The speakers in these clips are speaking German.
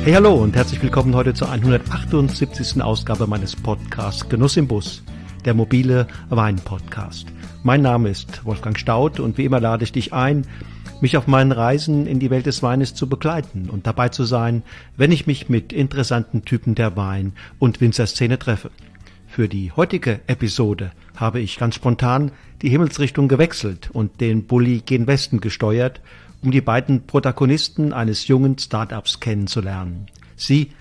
Hey, hallo und herzlich willkommen heute zur 178. Ausgabe meines Podcasts Genuss im Bus, der mobile Wein-Podcast. Mein Name ist Wolfgang Staudt und wie immer lade ich dich ein, mich auf meinen Reisen in die Welt des Weines zu begleiten und dabei zu sein, wenn ich mich mit interessanten Typen der Wein- und Winzerszene treffe. Für die heutige Episode habe ich ganz spontan die Himmelsrichtung gewechselt und den Bulli gen Westen gesteuert, um die beiden Protagonisten eines jungen Start-ups kennenzulernen. Sie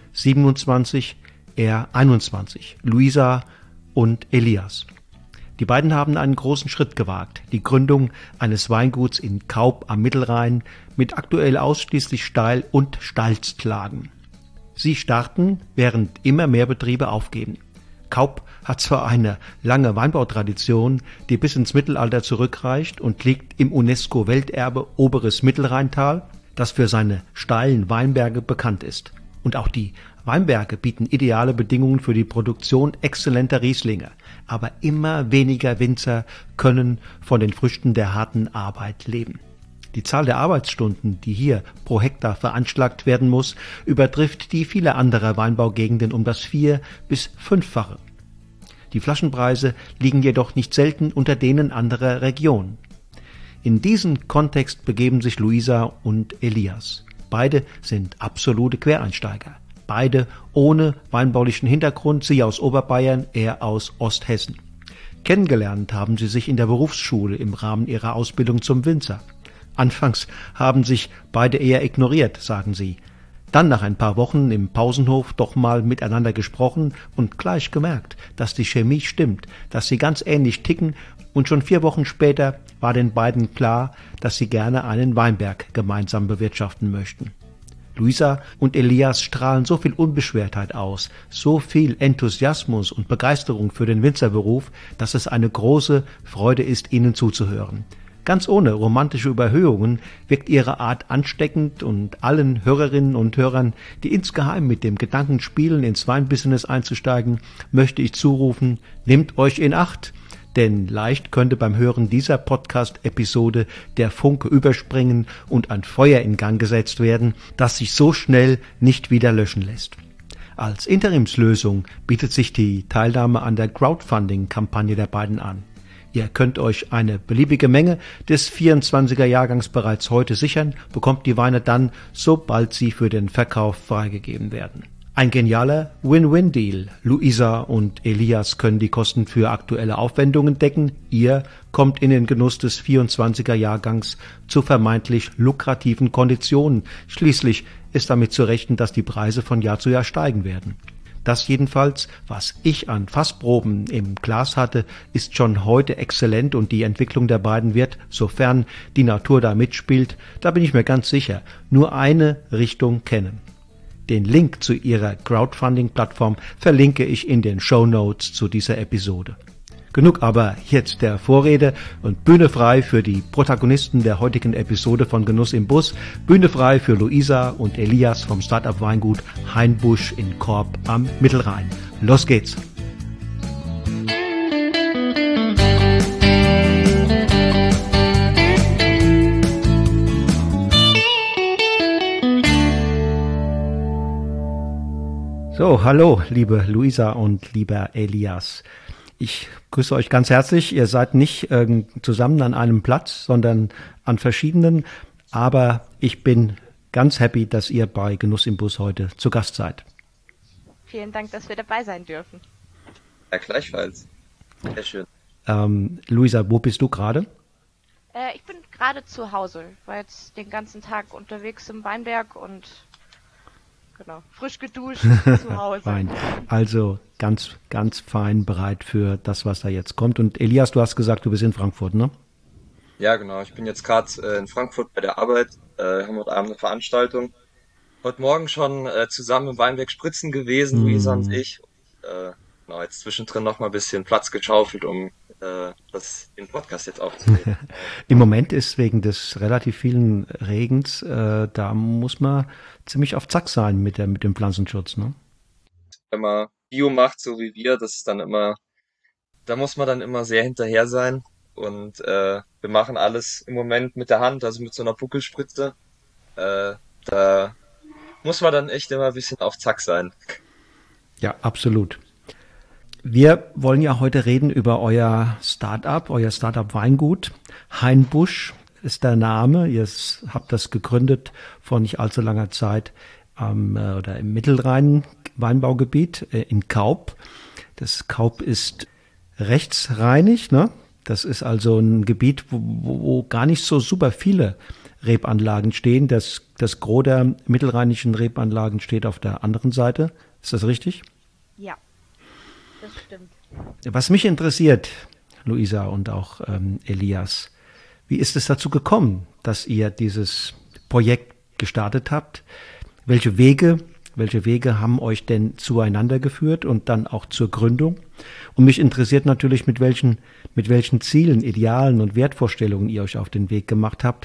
27, er 21, Luisa und Elias. Die beiden haben einen großen Schritt gewagt, die Gründung eines Weinguts in Kaup am Mittelrhein mit aktuell ausschließlich Steil- und Stalzklagen. Sie starten, während immer mehr Betriebe aufgeben. Kaup hat zwar eine lange Weinbautradition, die bis ins Mittelalter zurückreicht und liegt im UNESCO-Welterbe Oberes Mittelrheintal, das für seine steilen Weinberge bekannt ist. Und auch die Weinberge bieten ideale Bedingungen für die Produktion exzellenter Rieslinge. Aber immer weniger Winzer können von den Früchten der harten Arbeit leben. Die Zahl der Arbeitsstunden, die hier pro Hektar veranschlagt werden muss, übertrifft die vieler anderer Weinbaugegenden um das 4- bis 5-fache. Die Flaschenpreise liegen jedoch nicht selten unter denen anderer Regionen. In diesen Kontext begeben sich Luisa und Elias. Beide sind absolute Quereinsteiger. Beide ohne weinbaulichen Hintergrund, sie aus Oberbayern, er aus Osthessen. Kennengelernt haben sie sich in der Berufsschule im Rahmen ihrer Ausbildung zum Winzer. Anfangs haben sich beide eher ignoriert, sagen sie. Dann nach ein paar Wochen im Pausenhof doch mal miteinander gesprochen und gleich gemerkt, dass die Chemie stimmt, dass sie ganz ähnlich ticken und schon 4 Wochen später war den beiden klar, dass sie gerne einen Weinberg gemeinsam bewirtschaften möchten. Luisa und Elias strahlen so viel Unbeschwertheit aus, so viel Enthusiasmus und Begeisterung für den Winzerberuf, dass es eine große Freude ist, ihnen zuzuhören. Ganz ohne romantische Überhöhungen wirkt ihre Art ansteckend und allen Hörerinnen und Hörern, die insgeheim mit dem Gedanken spielen, ins Weinbusiness einzusteigen, möchte ich zurufen, nehmt euch in Acht, denn leicht könnte beim Hören dieser Podcast-Episode der Funke überspringen und ein Feuer in Gang gesetzt werden, das sich so schnell nicht wieder löschen lässt. Als Interimslösung bietet sich die Teilnahme an der Crowdfunding-Kampagne der beiden an. Ihr könnt euch eine beliebige Menge des 24er Jahrgangs bereits heute sichern, bekommt die Weine dann, sobald sie für den Verkauf freigegeben werden. Ein genialer Win-Win-Deal. Luisa und Elias können die Kosten für aktuelle Aufwendungen decken. Ihr kommt in den Genuss des 24er Jahrgangs zu vermeintlich lukrativen Konditionen. Schließlich ist damit zu rechnen, dass die Preise von Jahr zu Jahr steigen werden. Das jedenfalls, was ich an Fassproben im Glas hatte, ist schon heute exzellent und die Entwicklung der beiden wird, sofern die Natur da mitspielt, da bin ich mir ganz sicher, nur eine Richtung kennen. Den Link zu ihrer Crowdfunding-Plattform verlinke ich in den Shownotes zu dieser Episode. Genug aber jetzt der Vorrede und Bühne frei für die Protagonisten der heutigen Episode von Genuss im Bus. Bühne frei für Luisa und Elias vom Startup Weingut Hainbusch in Korb am Mittelrhein. Los geht's! So, hallo, liebe Luisa und lieber Elias. Ich grüße euch ganz herzlich. Ihr seid nicht zusammen an einem Platz, sondern an verschiedenen. Aber ich bin ganz happy, dass ihr bei Genuss im Bus heute zu Gast seid. Vielen Dank, dass wir dabei sein dürfen. Ja, gleichfalls. Sehr schön. Luisa, wo bist du gerade? Ich bin gerade zu Hause. Ich war jetzt den ganzen Tag unterwegs im Weinberg und genau, frisch geduscht zu Hause. Fein. Also ganz, ganz fein bereit für das, was da jetzt kommt. Und Elias, du hast gesagt, du bist in Frankfurt, ne? Ja, genau. Ich bin jetzt gerade in Frankfurt bei der Arbeit. Haben heute Abend eine Veranstaltung. Heute Morgen schon zusammen im Weinberg spritzen gewesen, Luisa und ich. Genau, jetzt zwischendrin noch mal ein bisschen Platz geschaufelt, um den Podcast jetzt aufzunehmen. Im Moment ist wegen des relativ vielen Regens, da muss man ziemlich auf Zack sein mit dem Pflanzenschutz, ne? Wenn man Bio macht, so wie wir, das ist dann immer, da muss man dann immer sehr hinterher sein. Und wir machen alles im Moment mit der Hand, also mit so einer Buckelspritze. Da muss man dann echt immer ein bisschen auf Zack sein. Ja, absolut. Wir wollen ja heute reden über euer Startup Weingut. Hainbusch ist der Name. Habt das gegründet vor nicht allzu langer Zeit oder im Mittelrhein Weinbaugebiet in Kaup. Das Kaup ist rechtsrheinig, ne? Das ist also ein Gebiet, wo gar nicht so super viele Rebanlagen stehen. Das Gros der mittelrheinischen Rebanlagen steht auf der anderen Seite. Ist das richtig? Ja, das stimmt. Was mich interessiert, Luisa und auch Elias, wie ist es dazu gekommen, dass ihr dieses Projekt gestartet habt? Welche Wege haben euch denn zueinander geführt und dann auch zur Gründung? Und mich interessiert natürlich, mit welchen Zielen, Idealen und Wertvorstellungen ihr euch auf den Weg gemacht habt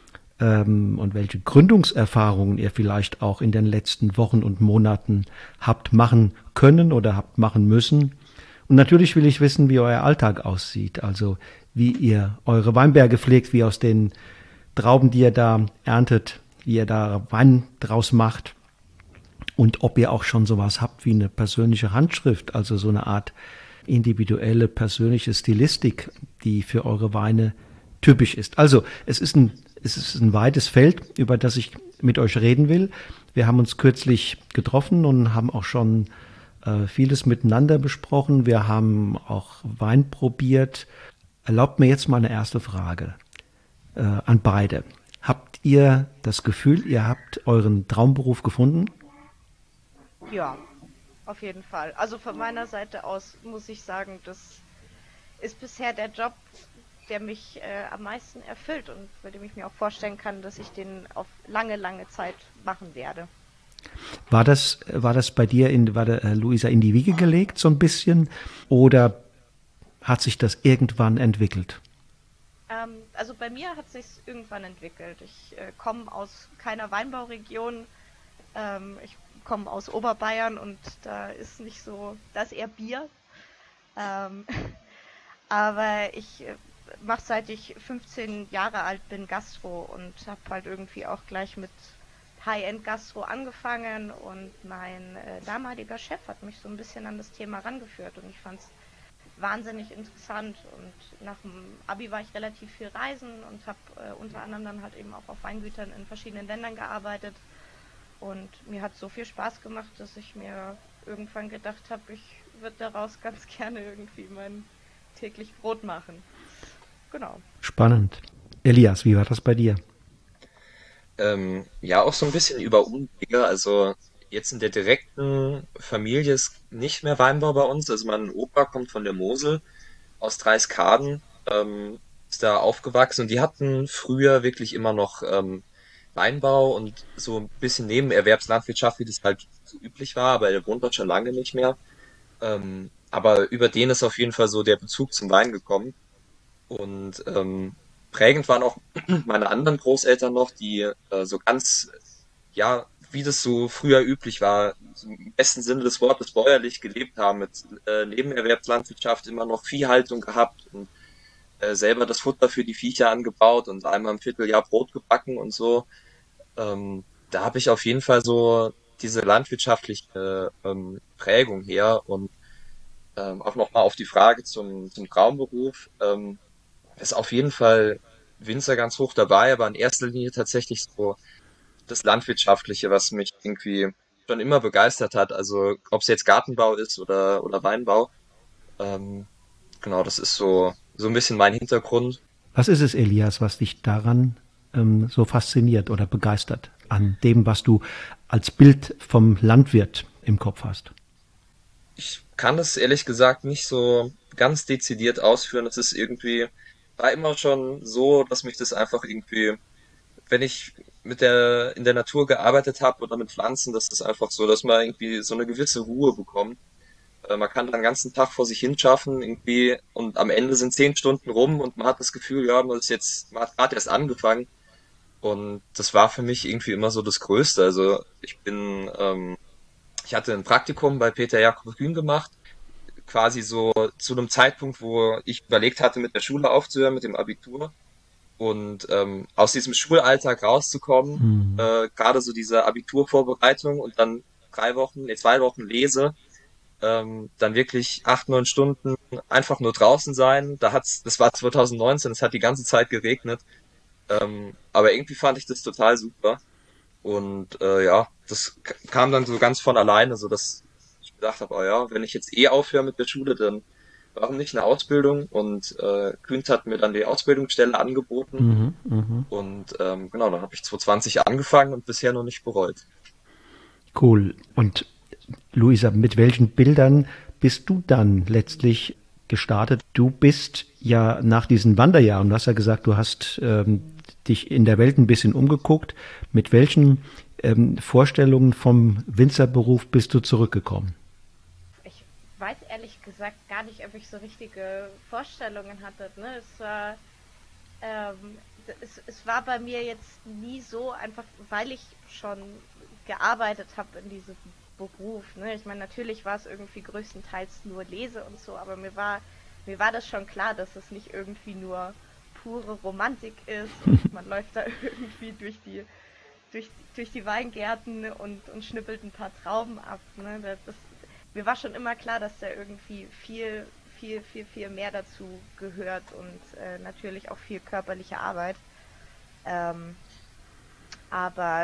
und welche Gründungserfahrungen ihr vielleicht auch in den letzten Wochen und Monaten habt machen können oder habt machen müssen. Und natürlich will ich wissen, wie euer Alltag aussieht, also wie ihr eure Weinberge pflegt, wie aus den Trauben, die ihr da erntet, wie ihr da Wein draus macht und ob ihr auch schon sowas habt wie eine persönliche Handschrift, also so eine Art individuelle, persönliche Stilistik, die für eure Weine typisch ist. Also es ist ein weites Feld, über das ich mit euch reden will. Wir haben uns kürzlich getroffen und haben auch schon vieles miteinander besprochen. Wir haben auch Wein probiert. Erlaubt mir jetzt mal eine erste Frage an beide. Habt ihr das Gefühl, ihr habt euren Traumberuf gefunden? Ja, auf jeden Fall. Also von meiner Seite aus muss ich sagen, das ist bisher der Job, der mich am meisten erfüllt und bei dem ich mir auch vorstellen kann, dass ich den auf lange, lange Zeit machen werde. War das bei dir, Luisa, in die Wiege gelegt so ein bisschen oder hat sich das irgendwann entwickelt? Also bei mir hat sich irgendwann entwickelt. Ich komme aus keiner Weinbauregion. Ich komme aus Oberbayern und da ist nicht so, da ist eher Bier. Ähm, aber ich mache seit ich 15 Jahre alt bin Gastro und habe halt irgendwie auch gleich mit High-End Gastro angefangen und mein damaliger Chef hat mich so ein bisschen an das Thema rangeführt und ich fand es wahnsinnig interessant und nach dem Abi war ich relativ viel reisen und habe unter anderem dann halt eben auch auf Weingütern in verschiedenen Ländern gearbeitet und mir hat so viel Spaß gemacht, dass ich mir irgendwann gedacht habe, ich würde daraus ganz gerne irgendwie mein täglich Brot machen. Genau. Spannend. Elias, wie war das bei dir? Ja, auch so ein bisschen über Umwege. Also jetzt in der direkten Familie ist nicht mehr Weinbau bei uns. Also mein Opa kommt von der Mosel aus Dreiskadern, ist da aufgewachsen und die hatten früher wirklich immer noch Weinbau und so ein bisschen Nebenerwerbslandwirtschaft, wie das halt so üblich war, aber der wohnt dort schon lange nicht mehr. Aber über den ist auf jeden Fall so der Bezug zum Wein gekommen. Und prägend waren auch meine anderen Großeltern noch, die so ganz, ja, wie das so früher üblich war, so im besten Sinne des Wortes bäuerlich gelebt haben, mit Nebenerwerbslandwirtschaft immer noch Viehhaltung gehabt und selber das Futter für die Viecher angebaut und einmal im Vierteljahr Brot gebacken und so. Da habe ich auf jeden Fall so diese landwirtschaftliche Prägung her und auch nochmal auf die Frage zum Traumberuf. Ist auf jeden Fall Winzer ganz hoch dabei, aber in erster Linie tatsächlich so das Landwirtschaftliche, was mich irgendwie schon immer begeistert hat. Also ob es jetzt Gartenbau ist oder Weinbau. Ähm, genau, das ist so ein bisschen mein Hintergrund. Was ist es, Elias, was dich daran so fasziniert oder begeistert an dem, was du als Bild vom Landwirt im Kopf hast? Ich kann es ehrlich gesagt nicht so ganz dezidiert ausführen. Es ist irgendwie, war immer schon so, dass mich das einfach irgendwie, wenn ich in der Natur gearbeitet habe oder mit Pflanzen, das ist einfach so, dass man irgendwie so eine gewisse Ruhe bekommt. Man kann dann den ganzen Tag vor sich hin schaffen irgendwie und am Ende sind 10 Stunden rum und man hat das Gefühl, ja, man hat gerade erst angefangen und das war für mich irgendwie immer so das Größte. Also ich hatte ein Praktikum bei Peter Jakob Kühn gemacht, quasi so zu einem Zeitpunkt, wo ich überlegt hatte, mit der Schule aufzuhören, mit dem Abitur. Und aus diesem Schulalltag rauszukommen, Mhm. gerade so diese Abiturvorbereitung und dann 2 Wochen Lese, dann wirklich 8, 9 Stunden einfach nur draußen sein. Das war 2019, es hat die ganze Zeit geregnet. Aber irgendwie fand ich das total super. Und ja, das kam dann so ganz von alleine, so dass ich gedacht habe, oh ja, wenn ich jetzt aufhöre mit der Schule, dann warum nicht eine Ausbildung? Und Kühnt hat mir dann die Ausbildungsstelle angeboten. Mhm. Mhm. Und genau, dann habe ich 2020 angefangen und bisher noch nicht bereut. Cool. Und Luisa, mit welchen Bildern bist du dann letztlich gestartet? Du bist ja nach diesen Wanderjahren, du hast ja gesagt, du hast dich in der Welt ein bisschen umgeguckt. Mit welchen Vorstellungen vom Winzerberuf bist du zurückgekommen? Ich weiß ehrlich gesagt gar nicht, ob ich so richtige Vorstellungen hatte. Ne? Ähm, es war bei mir jetzt nie so, einfach weil ich schon gearbeitet habe in diesem Beruf. Ne? Ich meine, natürlich war es irgendwie größtenteils nur Lese und so, aber mir war das schon klar, dass es nicht irgendwie nur pure Romantik ist und man läuft da irgendwie durch die Weingärten und schnippelt ein paar Trauben ab. Ne? Mir war schon immer klar, dass da irgendwie viel mehr dazu gehört und natürlich auch viel körperliche Arbeit. Ähm, aber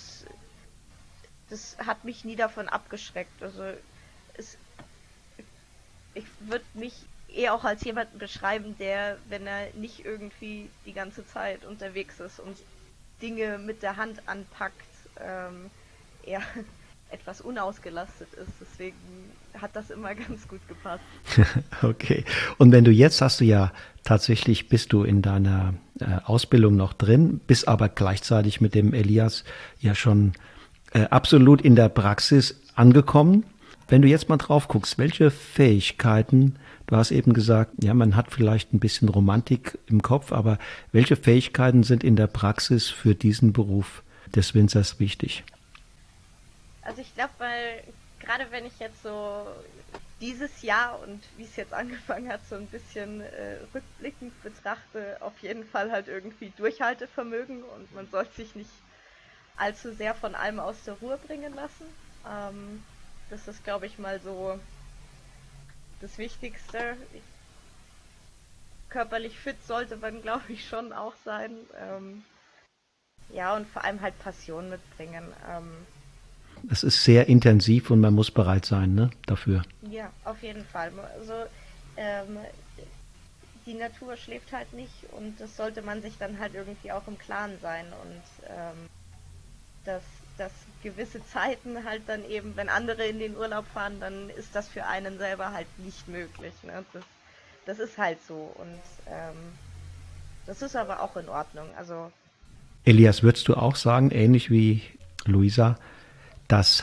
das hat mich nie davon abgeschreckt. Also es, ich würde mich eher auch als jemanden beschreiben, der, wenn er nicht irgendwie die ganze Zeit unterwegs ist und Dinge mit der Hand anpackt, eher etwas unausgelastet ist. Deswegen hat das immer ganz gut gepasst. Okay. Und wenn du jetzt hast du ja tatsächlich, bist du in deiner Ausbildung noch drin, bist aber gleichzeitig mit dem Elias ja schon absolut in der Praxis angekommen. Wenn du jetzt mal drauf guckst, welche Fähigkeiten, du hast eben gesagt, ja, man hat vielleicht ein bisschen Romantik im Kopf, aber welche Fähigkeiten sind in der Praxis für diesen Beruf des Winzers wichtig? Also ich glaube, weil gerade wenn ich jetzt so dieses Jahr und wie es jetzt angefangen hat, so ein bisschen rückblickend betrachte, auf jeden Fall halt irgendwie Durchhaltevermögen und man sollte sich nicht allzu sehr von allem aus der Ruhe bringen lassen. Ähm, Das ist, glaube ich, mal so das Wichtigste. Körperlich fit sollte man, glaube ich, schon auch sein. Ja, und vor allem halt Passion mitbringen. Es ist sehr intensiv und man muss bereit sein, ne, dafür. Ja, auf jeden Fall. Also ähm, die Natur schläft halt nicht und das sollte man sich dann halt irgendwie auch im Klaren sein und dass, dass gewisse Zeiten halt dann eben, wenn andere in den Urlaub fahren, dann ist das für einen selber halt nicht möglich. Ne? Das ist halt so und das ist aber auch in Ordnung. Also Elias, würdest du auch sagen, ähnlich wie Luisa, dass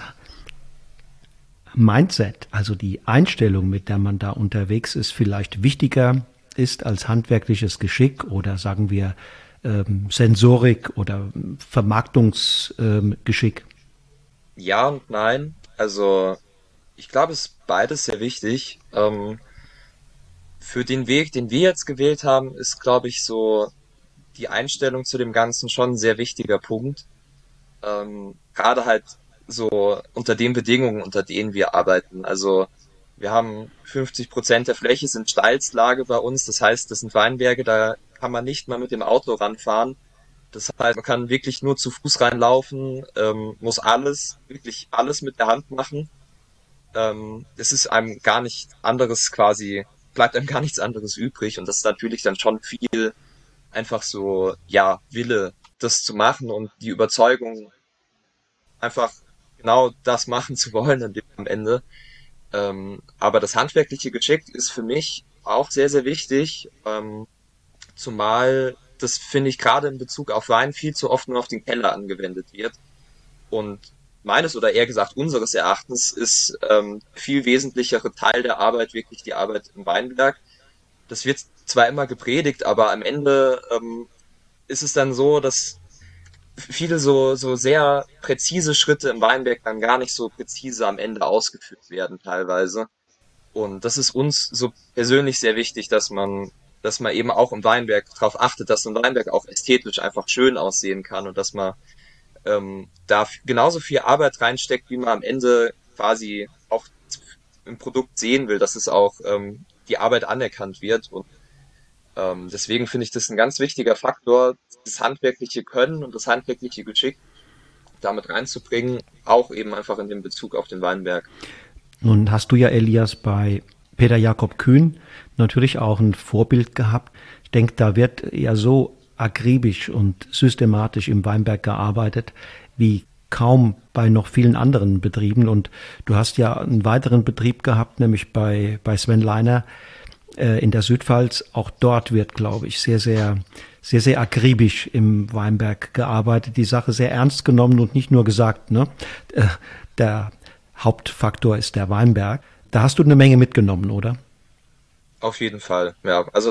Mindset, also die Einstellung, mit der man da unterwegs ist, vielleicht wichtiger ist als handwerkliches Geschick oder sagen wir Sensorik oder Vermarktungsgeschick. Ja und nein. Also ich glaube, es ist beides sehr wichtig. Für den Weg, den wir jetzt gewählt haben, ist, glaube ich, so die Einstellung zu dem Ganzen schon ein sehr wichtiger Punkt. Gerade halt so unter den Bedingungen, unter denen wir arbeiten. Also wir haben 50% der Fläche sind Steilslage bei uns. Das heißt, das sind Weinberge, da kann man nicht mal mit dem Auto ranfahren. Das heißt, man kann wirklich nur zu Fuß reinlaufen, muss alles, wirklich alles mit der Hand machen. Es ist einem gar nicht anderes quasi, bleibt einem gar nichts anderes übrig. Und das ist natürlich dann schon viel einfach so, ja, Wille, das zu machen und die Überzeugung, einfach genau das machen zu wollen am Ende. Aber das handwerkliche Geschick ist für mich auch sehr, sehr wichtig, zumal das finde ich gerade in Bezug auf Wein viel zu oft nur auf den Keller angewendet wird. Und meines oder eher gesagt unseres Erachtens ist viel wesentlichere Teil der Arbeit wirklich die Arbeit im Weinberg. Das wird zwar immer gepredigt, aber am Ende ist es dann so, dass viele so sehr präzise Schritte im Weinberg dann gar nicht so präzise am Ende ausgeführt werden teilweise. Und das ist uns so persönlich sehr wichtig, dass man dass man eben auch im Weinberg darauf achtet, dass so ein Weinberg auch ästhetisch einfach schön aussehen kann und dass man da genauso viel Arbeit reinsteckt, wie man am Ende quasi auch im Produkt sehen will, dass es auch die Arbeit anerkannt wird. Und deswegen finde ich das ein ganz wichtiger Faktor, das handwerkliche Können und das handwerkliche Geschick damit reinzubringen, auch eben einfach in dem Bezug auf den Weinberg. Nun hast du ja, Elias, bei Peter Jakob Kühn natürlich auch ein Vorbild gehabt. Ich denke, da wird ja so akribisch und systematisch im Weinberg gearbeitet, wie kaum bei noch vielen anderen Betrieben. Und du hast ja einen weiteren Betrieb gehabt, nämlich bei Sven Leiner in der Südpfalz. Auch dort wird, glaube ich, sehr akribisch im Weinberg gearbeitet, die Sache sehr ernst genommen und nicht nur gesagt, ne, der Hauptfaktor ist der Weinberg. Da hast du eine Menge mitgenommen, oder? Auf jeden Fall, ja. Also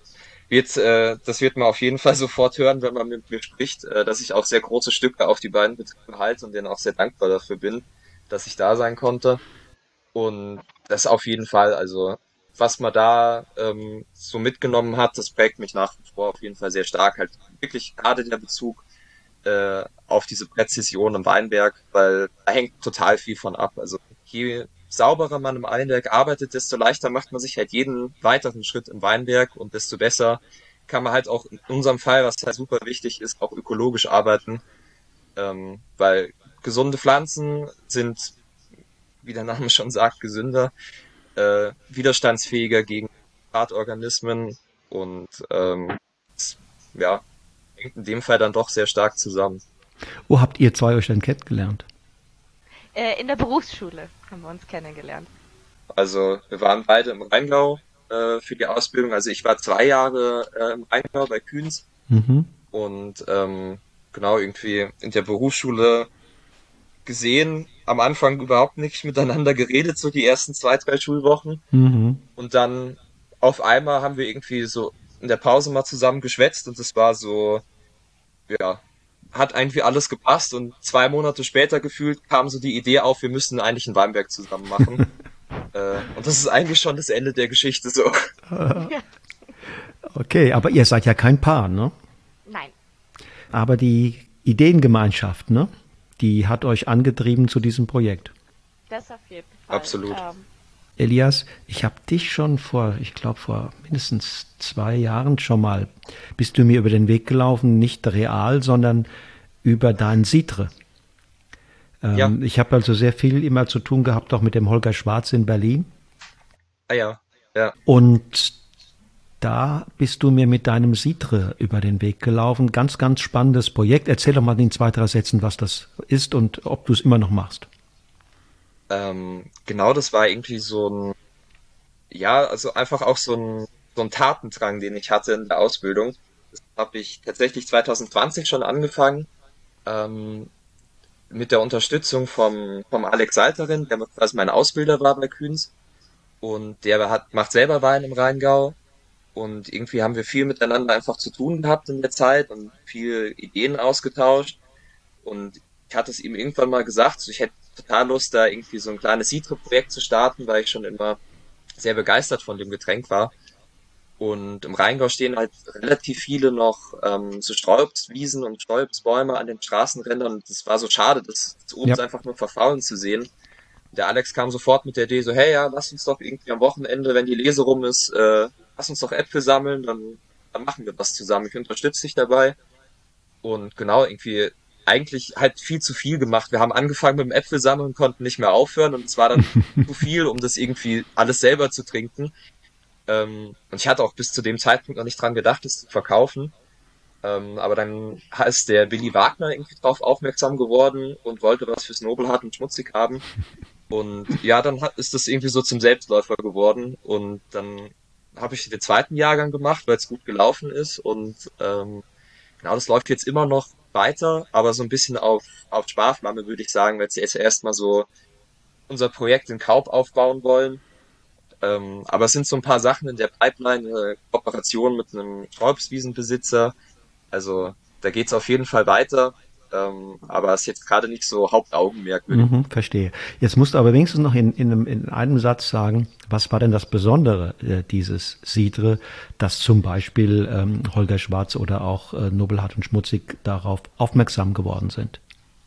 das wird man auf jeden Fall sofort hören, wenn man mit mir spricht, dass ich auch sehr große Stücke auf die beiden Betriebe halte und denen auch sehr dankbar dafür bin, dass ich da sein konnte. Und das auf jeden Fall, also was man da so mitgenommen hat, das prägt mich nach wie vor auf jeden Fall sehr stark. Halt wirklich gerade der Bezug auf diese Präzision im Weinberg, weil da hängt total viel von ab. Also je sauberer man im Weinberg arbeitet, desto leichter macht man sich halt jeden weiteren Schritt im Weinberg und desto besser kann man halt auch in unserem Fall, was halt super wichtig ist, auch ökologisch arbeiten, weil gesunde Pflanzen sind, wie der Name schon sagt, gesünder, widerstandsfähiger gegen Schadorganismen und das, ja, hängt in dem Fall dann doch sehr stark zusammen. Wo habt ihr zwei euch denn kennengelernt? In der Berufsschule haben wir uns kennengelernt. Also wir waren beide im Rheingau für die Ausbildung. Also ich war 2 Jahre im Rheingau bei Kühns und genau irgendwie in der Berufsschule gesehen, am Anfang überhaupt nicht miteinander geredet, so die ersten 2, 3 Schulwochen. Und dann auf einmal haben wir irgendwie so in der Pause mal zusammen geschwätzt und es war so, ja, hat irgendwie alles gepasst und 2 Monate später gefühlt kam so die Idee auf, wir müssen eigentlich einen Weinberg zusammen machen. Und das ist eigentlich schon das Ende der Geschichte so. Okay, aber ihr seid ja kein Paar, ne? Nein. Aber die Ideengemeinschaft, ne? Die hat euch angetrieben zu diesem Projekt. Das auf jeden Fall. Absolut. Elias, ich habe dich schon vor mindestens 2 Jahren schon mal, bist du mir über den Weg gelaufen, nicht real, sondern über dein Citre. Ja. Ich habe also sehr viel immer zu tun gehabt, auch mit dem Holger Schwarz in Berlin. Ah ja, ja. Und da bist du mir mit deinem Citre über den Weg gelaufen. Ganz, ganz spannendes Projekt. Erzähl doch mal in 2, 3 Sätzen, was das ist und ob du es immer noch machst. Genau, das war irgendwie so ein, ja, also einfach auch so ein Tatendrang, den ich hatte in der Ausbildung. Das habe ich tatsächlich 2020 schon angefangen, ähm, mit der Unterstützung vom Alex Salterin, der quasi mein Ausbilder war bei Kühns. Und der macht selber Wein im Rheingau. Und irgendwie haben wir viel miteinander einfach zu tun gehabt in der Zeit und viel Ideen ausgetauscht. Und ich hatte es ihm irgendwann mal gesagt, so ich hätte total Lust, da irgendwie so ein kleines Citre-Projekt zu starten, weil ich schon immer sehr begeistert von dem Getränk war. Und im Rheingau stehen halt relativ viele noch so Sträuobstwiesen und Sträuobstbäume an den Straßenrändern. Und es war so schade, das Obst einfach nur verfaulen zu sehen. Der Alex kam sofort mit der Idee so, hey, ja, lass uns doch irgendwie am Wochenende, wenn die Lese rum ist, lass uns doch Äpfel sammeln, dann machen wir was zusammen. Ich unterstütze dich dabei. Und genau, irgendwie eigentlich halt viel zu viel gemacht. Wir haben angefangen mit dem Äpfelsammeln, konnten nicht mehr aufhören und es war dann zu viel, um das irgendwie alles selber zu trinken. Und ich hatte auch bis zu dem Zeitpunkt noch nicht dran gedacht, es zu verkaufen. Aber dann ist der Billy Wagner irgendwie drauf aufmerksam geworden und wollte was fürs Nobelhart und Schmutzig haben. Und ja, dann ist das irgendwie so zum Selbstläufer geworden. Und dann habe ich den zweiten Jahrgang gemacht, weil es gut gelaufen ist. Und genau, das läuft jetzt immer noch weiter, aber so ein bisschen auf Sparflamme, würde ich sagen, weil wir jetzt erstmal so unser Projekt in Kaub aufbauen wollen. Aber es sind so ein paar Sachen in der Pipeline, eine Kooperation mit einem Sträuobstwiesenbesitzer. Also da geht's auf jeden Fall weiter. aber ist jetzt gerade nicht so Hauptaugenmerk, würde ich. Verstehe. Jetzt musst du aber wenigstens noch in einem Satz sagen, was war denn das Besondere dieses Cidre, dass zum Beispiel Holger Schwarz oder auch Nobelhart und Schmutzig darauf aufmerksam geworden sind?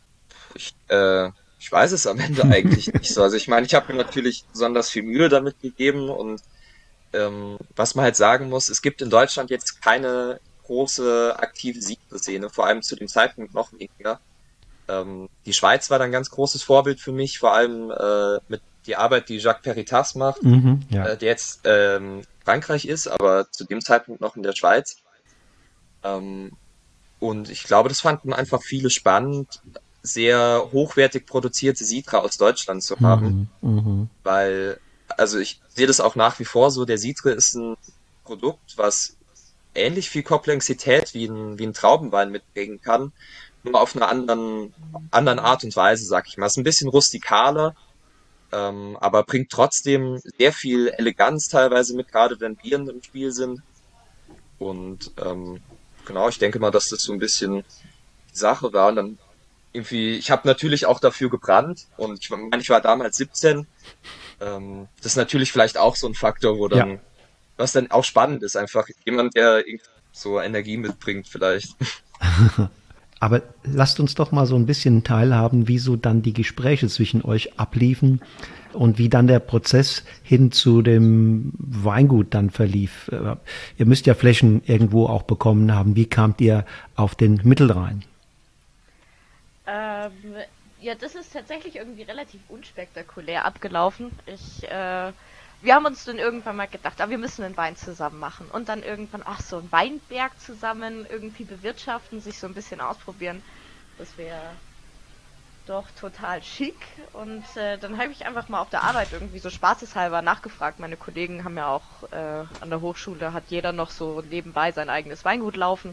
Ich weiß es am Ende eigentlich nicht so. Also ich meine, ich habe mir natürlich besonders viel Mühe damit gegeben und was man halt sagen muss, es gibt in Deutschland jetzt keine große aktive Cidre-Szene, vor allem zu dem Zeitpunkt noch weniger. Die Schweiz war dann ein ganz großes Vorbild für mich, vor allem mit die Arbeit, die Jacques Peritas macht, Ja. der jetzt Frankreich ist, aber zu dem Zeitpunkt noch in der Schweiz. Ähm, und ich glaube, das fanden einfach viele spannend, sehr hochwertig produzierte Cidre aus Deutschland zu haben, weil, also ich sehe das auch nach wie vor so, der Cidre ist ein Produkt, was ähnlich viel Komplexität wie ein Traubenwein mitbringen kann, nur auf einer anderen Art und Weise, sag ich mal. Ist ein bisschen rustikaler, aber bringt trotzdem sehr viel Eleganz teilweise mit, gerade wenn Bieren im Spiel sind. Und genau, ich denke mal, dass das so ein bisschen die Sache war. Und dann irgendwie, ich habe natürlich auch dafür gebrannt und ich meine, ich war damals 17. Das ist natürlich vielleicht auch so ein Faktor, wo Ja. dann, was dann auch spannend ist, einfach jemand, der irgendwie so Energie mitbringt vielleicht. Aber lasst uns doch mal so ein bisschen teilhaben, wie so dann die Gespräche zwischen euch abliefen und wie dann der Prozess hin zu dem Weingut dann verlief. Ihr müsst ja Flächen irgendwo auch bekommen haben. Wie kamt ihr auf den Mittelrhein? Ähm, ja, das ist tatsächlich irgendwie relativ unspektakulär abgelaufen. Wir haben uns dann irgendwann mal gedacht, wir müssen einen Wein zusammen machen. Und dann irgendwann, so einen Weinberg zusammen irgendwie bewirtschaften, sich so ein bisschen ausprobieren. Das wäre doch total schick. Und dann habe ich einfach mal auf der Arbeit irgendwie so spaßeshalber nachgefragt. Meine Kollegen haben ja auch an der Hochschule, hat jeder noch so nebenbei sein eigenes Weingut laufen.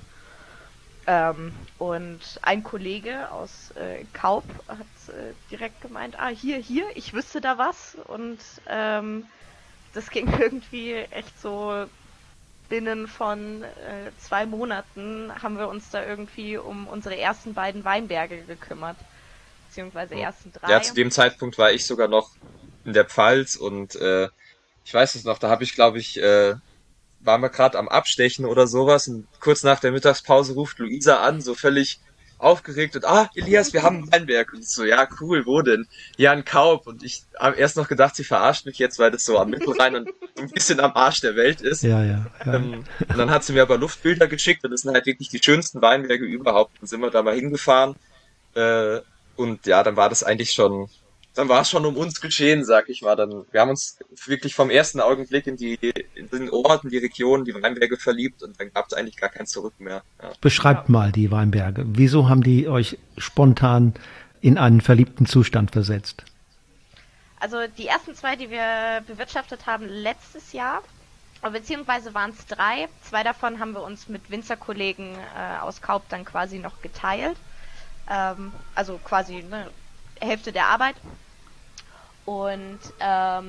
Und ein Kollege aus Kaup hat direkt gemeint, hier, ich wüsste da was. Und das ging irgendwie echt so binnen von 2 Monaten haben wir uns da irgendwie um unsere ersten beiden Weinberge gekümmert. Beziehungsweise ersten 3. Ja, zu dem Zeitpunkt war ich sogar noch in der Pfalz und ich weiß es noch, da habe ich, glaube ich, waren wir gerade am Abstechen oder sowas und kurz nach der Mittagspause ruft Luisa an, so völlig aufgeregt und Elias, wir haben einen Weinberg und ich so, ja cool, wo denn? Ja, in Kaup und ich habe erst noch gedacht, sie verarscht mich jetzt, weil das so am Mittelrhein und ein bisschen am Arsch der Welt ist. Ja. Und dann hat sie mir aber Luftbilder geschickt und das sind halt wirklich die schönsten Weinberge überhaupt. Dann sind wir da mal hingefahren und ja, dann war es schon um uns geschehen, sag ich mal. Wir haben uns wirklich vom ersten Augenblick in den Ort, in die Region, die Weinberge verliebt und dann gab es eigentlich gar kein Zurück mehr. Ja. Beschreibt mal die Weinberge. Wieso haben die euch spontan in einen verliebten Zustand versetzt? Also die ersten 2, die wir bewirtschaftet haben letztes Jahr, beziehungsweise waren es 3. 2 davon haben wir uns mit Winzerkollegen aus Kaup dann quasi noch geteilt. Also quasi Hälfte der Arbeit. Und der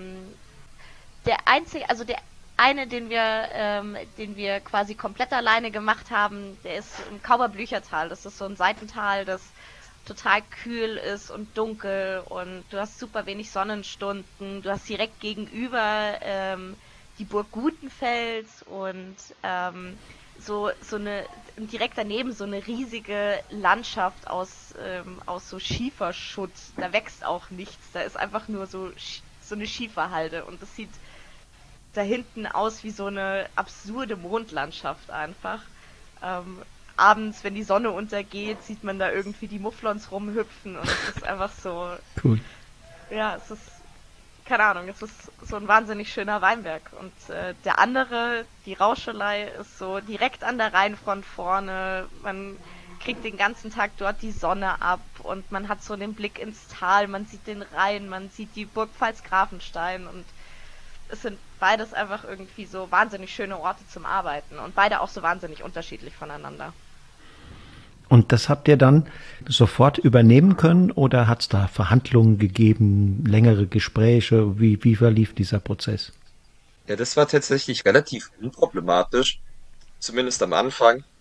eine, den wir quasi komplett alleine gemacht haben, der ist im Kauberblüchertal. Das ist so ein Seitental, das total kühl ist und dunkel und du hast super wenig Sonnenstunden. Du hast direkt gegenüber die Burg Gutenfels und direkt daneben so eine riesige Landschaft aus so Schieferschutz. Da wächst auch nichts. Da ist einfach nur so eine Schieferhalde und das sieht da hinten aus wie so eine absurde Mondlandschaft einfach. Abends, wenn die Sonne untergeht, sieht man da irgendwie die Mufflons rumhüpfen und es ist einfach so. Cool. Ja, es ist keine Ahnung, es ist so ein wahnsinnig schöner Weinberg. Und der andere, die Rauschelei, ist so direkt an der Rheinfront vorne. Man kriegt den ganzen Tag dort die Sonne ab und man hat so den Blick ins Tal, man sieht den Rhein, man sieht die Burg Pfalz-Grafenstein und es sind beides einfach irgendwie so wahnsinnig schöne Orte zum Arbeiten und beide auch so wahnsinnig unterschiedlich voneinander. Und das habt ihr dann sofort übernehmen können oder hat es da Verhandlungen gegeben, längere Gespräche? Wie verlief dieser Prozess? Ja, das war tatsächlich relativ unproblematisch, zumindest am Anfang.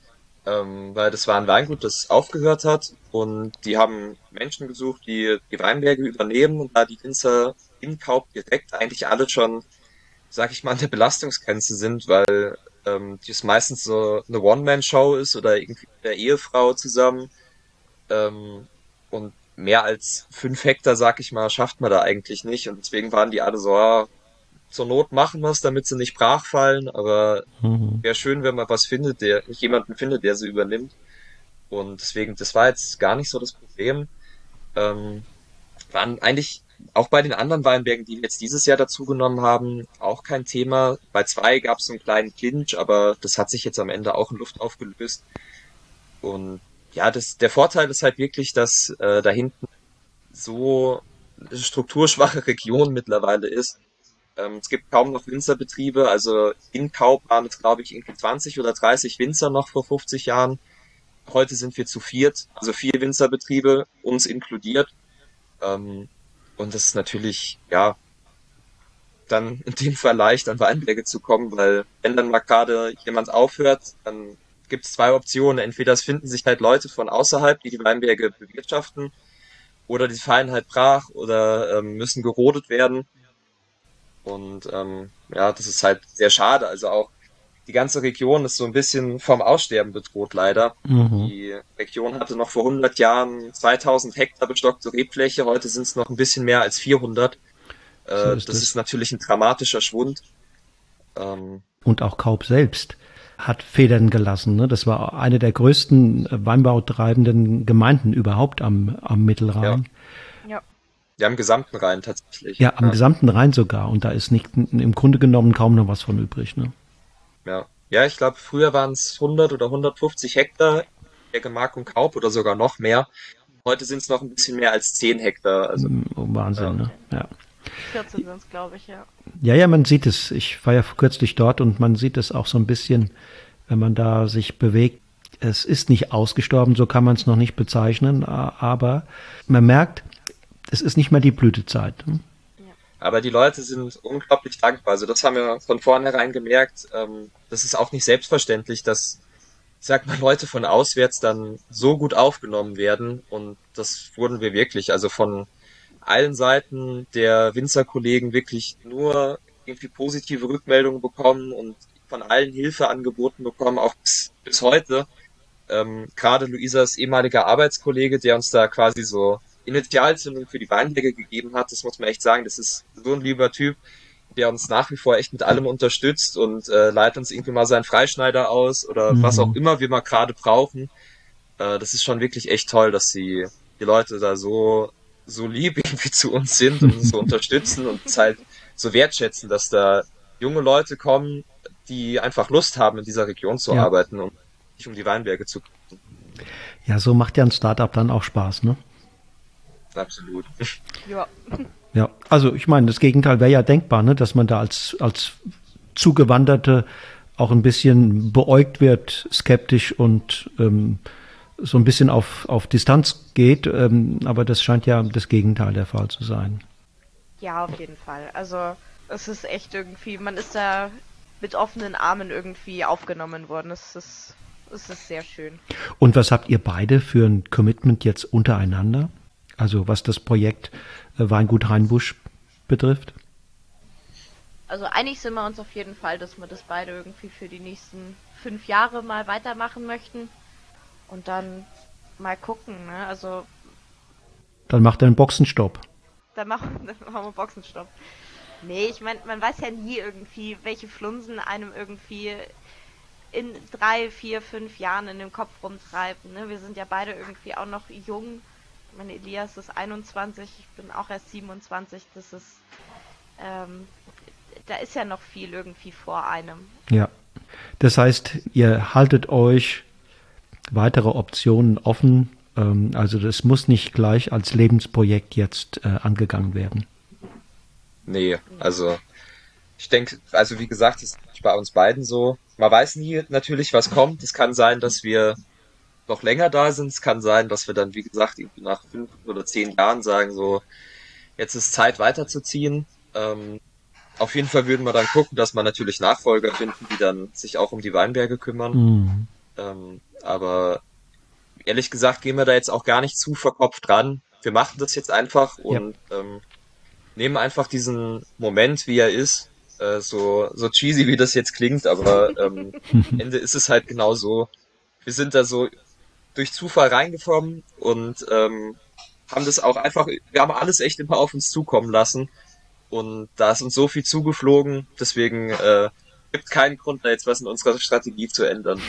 weil das war ein Weingut, das aufgehört hat und die haben Menschen gesucht, die die Weinberge übernehmen und da die Winzer in Kaub direkt eigentlich alle schon, sag ich mal, an der Belastungsgrenze sind, weil das meistens so eine One-Man-Show ist oder irgendwie mit der Ehefrau zusammen ähm, und mehr als 5 Hektar, sag ich mal, schafft man da eigentlich nicht und deswegen waren die alle so, zur Not machen wir es, damit sie nicht brach fallen, aber Mhm. wäre schön, wenn man was findet, jemanden findet, der sie übernimmt. Und deswegen, das war jetzt gar nicht so das Problem. Ähm, Waren eigentlich auch bei den anderen Weinbergen, die wir jetzt dieses Jahr dazugenommen haben, auch kein Thema. Bei 2 gab es so einen kleinen Clinch, aber das hat sich jetzt am Ende auch in Luft aufgelöst. Und ja, der Vorteil ist halt wirklich, dass da hinten so eine strukturschwache Region mittlerweile ist. Es gibt kaum noch Winzerbetriebe, also in Kaub waren es, glaube ich, irgendwie 20 oder 30 Winzer noch vor 50 Jahren. Heute sind wir zu viert, also 4 Winzerbetriebe, uns inkludiert. Ähm, und das ist natürlich, ja, dann in dem Fall leicht an Weinberge zu kommen, weil wenn dann mal gerade jemand aufhört, dann gibt es 2 Optionen. Entweder es finden sich halt Leute von außerhalb, die die Weinberge bewirtschaften, oder die fallen halt brach oder müssen gerodet werden. Und ja, das ist halt sehr schade. Also auch die ganze Region ist so ein bisschen vom Aussterben bedroht, leider. Mhm. Die Region hatte noch vor 100 Jahren 2000 Hektar bestockte Rebfläche, heute sind es noch ein bisschen mehr als 400. So ist Das ist es. natürlich ein dramatischer Schwund. Ähm, Und auch Kaub selbst hat Federn gelassen. Ne? Das war eine der größten weinbautreibenden Gemeinden überhaupt am ja, Mittelrhein. Ja. ja, im gesamten Rhein tatsächlich. Ja, am Ja, gesamten Rhein sogar. Und da ist nicht, im Grunde genommen kaum noch was von übrig. Ne? ja. Ja, ich glaube, früher waren es 100 oder 150 Hektar der Gemarkung Kaub oder sogar noch mehr. Heute sind es noch ein bisschen mehr als 10 Hektar. Also, Oh, Wahnsinn. ja. Ne? Ja. 14 sind es, glaube ich, ja. Ja, ja, man sieht es. Ich war ja kürzlich dort und man sieht es auch so ein bisschen, wenn man da sich bewegt. Es ist nicht ausgestorben, so kann man es noch nicht bezeichnen, aber man merkt, es ist nicht mehr die Blütezeit. Hm? Aber die Leute sind unglaublich dankbar. Also das haben wir von vornherein gemerkt. Das ist auch nicht selbstverständlich, dass, ich sag mal, Leute von auswärts dann so gut aufgenommen werden. Und das wurden wir wirklich. Also von allen Seiten der Winzerkollegen wirklich nur irgendwie positive Rückmeldungen bekommen und von allen Hilfe angeboten bekommen, auch bis heute. Gerade Luisas ehemaliger Arbeitskollege, der uns da quasi so Initialzündung für die Weinberge gegeben hat, das muss man echt sagen, das ist so ein lieber Typ, der uns nach wie vor echt mit allem unterstützt und leiht uns irgendwie mal seinen Freischneider aus oder was auch Mhm. immer wir mal gerade brauchen. Das ist schon wirklich echt toll, dass die Leute da so lieb irgendwie zu uns sind und uns so unterstützen und es halt so wertschätzen, dass da junge Leute kommen, die einfach Lust haben, in dieser Region zu Ja. arbeiten und sich um die Weinberge zu kümmern. Ja, so macht ja ein Startup dann auch Spaß, ne? Absolut. Ja. Ja, also ich meine, das Gegenteil wäre ja denkbar, ne, dass man da als Zugewanderte auch ein bisschen beäugt wird, skeptisch und so ein bisschen auf Distanz geht, aber das scheint ja das Gegenteil der Fall zu sein. Ja, auf jeden Fall. Also es ist echt irgendwie, man ist da mit offenen Armen irgendwie aufgenommen worden. Es ist sehr schön. Und was habt ihr beide für ein Commitment jetzt untereinander? Also was das Projekt Weingut Hainbusch betrifft? Also einig sind wir uns auf jeden Fall, dass wir das beide irgendwie für die nächsten 5 Jahre mal weitermachen möchten. Und dann mal gucken, ne? Also Dann macht er einen Boxenstopp. dann machen wir Boxenstopp. Nee, ich meine, man weiß ja nie irgendwie, welche Flunsen einem irgendwie in 3, 4, 5 Jahren in dem Kopf rumtreiben. Ne? Wir sind ja beide irgendwie auch noch jung. Ich meine, Elias ist 21, ich bin auch erst 27. Das ist, ähm, da ist ja noch viel irgendwie vor einem. Ja. Das heißt, ihr haltet euch weitere Optionen offen. Also das muss nicht gleich als Lebensprojekt jetzt angegangen werden. Nee, also ich denke, also wie gesagt, das ist bei uns beiden so. Man weiß nie natürlich, was kommt. Es kann sein, dass wir noch länger da sind. Es kann sein, dass wir dann, wie gesagt, irgendwie nach 5 oder 10 Jahren sagen, so, jetzt ist Zeit weiterzuziehen. Auf jeden Fall würden wir dann gucken, dass wir natürlich Nachfolger finden, die dann sich auch um die Weinberge kümmern. Mhm. Aber ehrlich gesagt gehen wir da jetzt auch gar nicht zu verkopft dran. Wir machen das jetzt einfach und nehmen einfach diesen Moment, wie er ist. So cheesy, wie das jetzt klingt, aber am Ende ist es halt genau so. Wir sind da so durch Zufall reingekommen und haben das auch einfach, wir haben alles echt immer auf uns zukommen lassen und da ist uns so viel zugeflogen, deswegen gibt keinen Grund, da jetzt was in unserer Strategie zu ändern.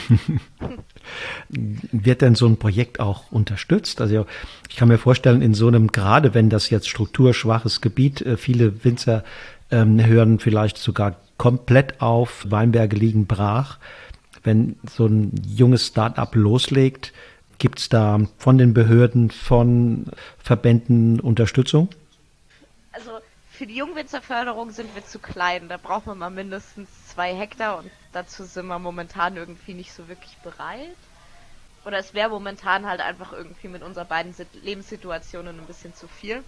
Wird denn so ein Projekt auch unterstützt? Also ich kann mir vorstellen, in so einem, gerade wenn das jetzt strukturschwaches Gebiet, viele Winzer hören vielleicht sogar komplett auf, Weinberge liegen brach. Wenn so ein junges Start-up loslegt, gibt es da von den Behörden, von Verbänden Unterstützung? Also für die Jungwinzerförderung sind wir zu klein. Da braucht man mal mindestens 2 Hektar und dazu sind wir momentan irgendwie nicht so wirklich bereit. Oder es wäre momentan halt einfach irgendwie mit unseren beiden Lebenssituationen ein bisschen zu viel.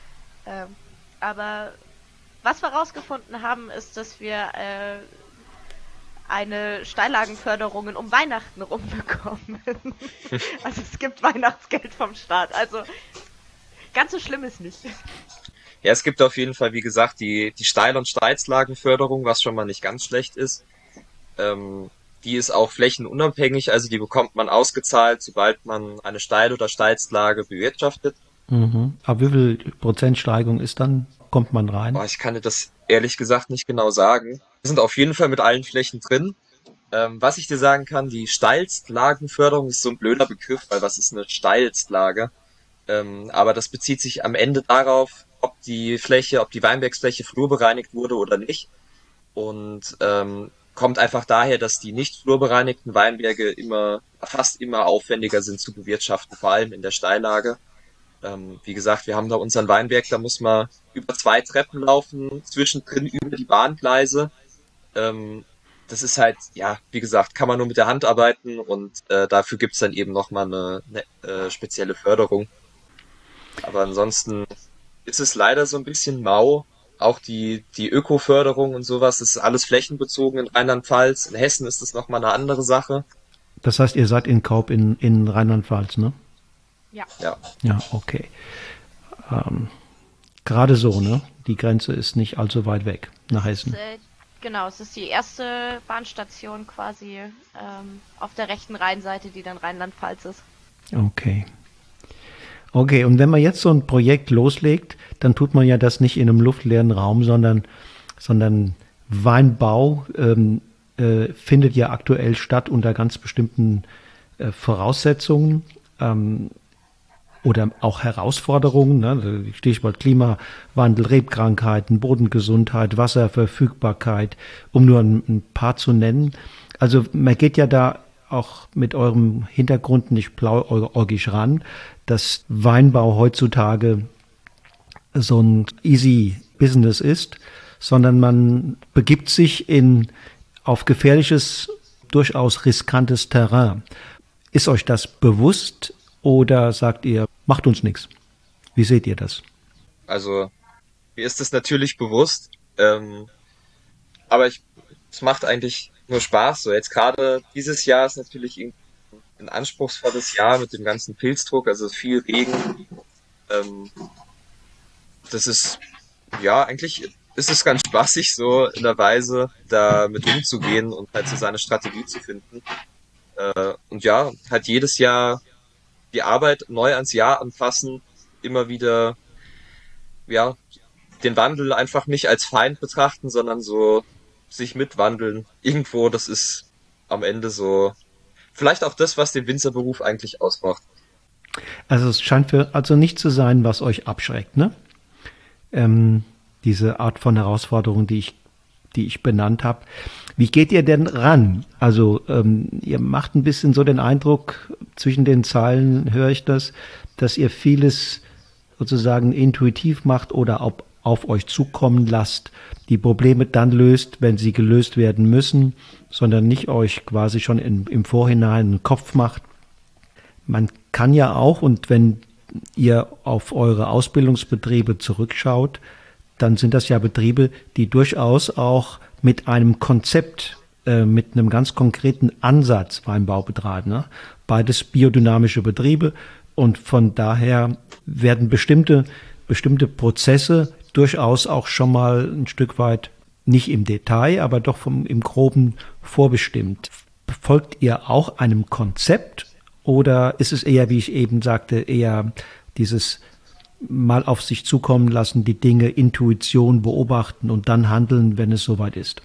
Aber was wir rausgefunden haben, ist, dass wir eine Steillagenförderung um Weihnachten rumbekommen. Also es gibt Weihnachtsgeld vom Staat. Also ganz so schlimm ist nicht. Ja, es gibt auf jeden Fall, wie gesagt, die Steil- und Steilslagenförderung, was schon mal nicht ganz schlecht ist. Die ist auch flächenunabhängig, also die bekommt man ausgezahlt, sobald man eine Steil- oder Steilslage bewirtschaftet. Mhm. Aber wie viel Prozentsteigerung ist dann, kommt man rein? Boah, ich kann dir das ehrlich gesagt nicht genau sagen. Wir sind auf jeden Fall mit allen Flächen drin. Was ich dir sagen kann, die Steilstlagenförderung ist so ein blöder Begriff, weil was ist eine Steilstlage? Aber das bezieht sich am Ende darauf, ob die Weinbergsfläche flurbereinigt wurde oder nicht. Und kommt einfach daher, dass die nicht flurbereinigten Weinberge fast immer aufwendiger sind zu bewirtschaften, vor allem in der Steillage. Wie gesagt, wir haben da unseren Weinberg, da muss man über 2 Treppen laufen, zwischendrin über die Bahngleise. Das ist halt, ja, wie gesagt, kann man nur mit der Hand arbeiten und dafür gibt's dann eben nochmal eine spezielle Förderung. Aber ansonsten ist es leider so ein bisschen mau. Auch die Öko-Förderung und sowas, das ist alles flächenbezogen in Rheinland-Pfalz. In Hessen ist das nochmal eine andere Sache. Das heißt, ihr seid in Kaub in Rheinland-Pfalz, ne? Ja. Ja. Ja, okay. Gerade so, ne? Die Grenze ist nicht allzu weit weg nach Hessen. Genau, es ist die erste Bahnstation quasi auf der rechten Rheinseite, die dann Rheinland-Pfalz ist. Okay. Okay, und wenn man jetzt so ein Projekt loslegt, dann tut man ja das nicht in einem luftleeren Raum, sondern Weinbau findet ja aktuell statt unter ganz bestimmten Voraussetzungen oder auch Herausforderungen, ne? Stichwort Klimawandel, Rebkrankheiten, Bodengesundheit, Wasserverfügbarkeit, um nur ein paar zu nennen. Also man geht ja da auch mit eurem Hintergrund nicht blauäugig ran, dass Weinbau heutzutage so ein easy Business ist, sondern man begibt sich auf gefährliches, durchaus riskantes Terrain. Ist euch das bewusst oder sagt ihr, macht uns nichts? Wie seht ihr das? Also, mir ist das natürlich bewusst, aber es macht eigentlich nur Spaß. So jetzt gerade dieses Jahr ist natürlich ein anspruchsvolles Jahr mit dem ganzen Pilzdruck, also viel Regen. Das ist, ja, eigentlich ist es ganz spaßig, so in der Weise da mit umzugehen und halt so seine Strategie zu finden. Und ja, halt jedes Jahr die Arbeit neu ans Jahr anpassen, immer wieder, ja, den Wandel einfach nicht als Feind betrachten, sondern so sich mitwandeln. Irgendwo, das ist am Ende so vielleicht auch das, was den Winzerberuf eigentlich ausmacht. Also es scheint also nicht zu sein, was euch abschreckt, ne? Diese Art von Herausforderung, die ich benannt habe. Wie geht ihr denn ran? Also ihr macht ein bisschen so den Eindruck, zwischen den Zeilen höre ich das, dass ihr vieles sozusagen intuitiv macht oder auf euch zukommen lasst, die Probleme dann löst, wenn sie gelöst werden müssen, sondern nicht euch quasi schon im Vorhinein einen Kopf macht. Man kann ja auch, und wenn ihr auf eure Ausbildungsbetriebe zurückschaut, dann sind das ja Betriebe, die durchaus auch mit einem Konzept mit einem ganz konkreten Ansatz Weinbau betreiben. Ne? Beides biodynamische Betriebe und von daher werden bestimmte Prozesse durchaus auch schon mal ein Stück weit nicht im Detail, aber doch im Groben vorbestimmt. Folgt ihr auch einem Konzept oder ist es eher, wie ich eben sagte, eher dieses mal auf sich zukommen lassen, die Dinge, Intuition beobachten und dann handeln, wenn es soweit ist?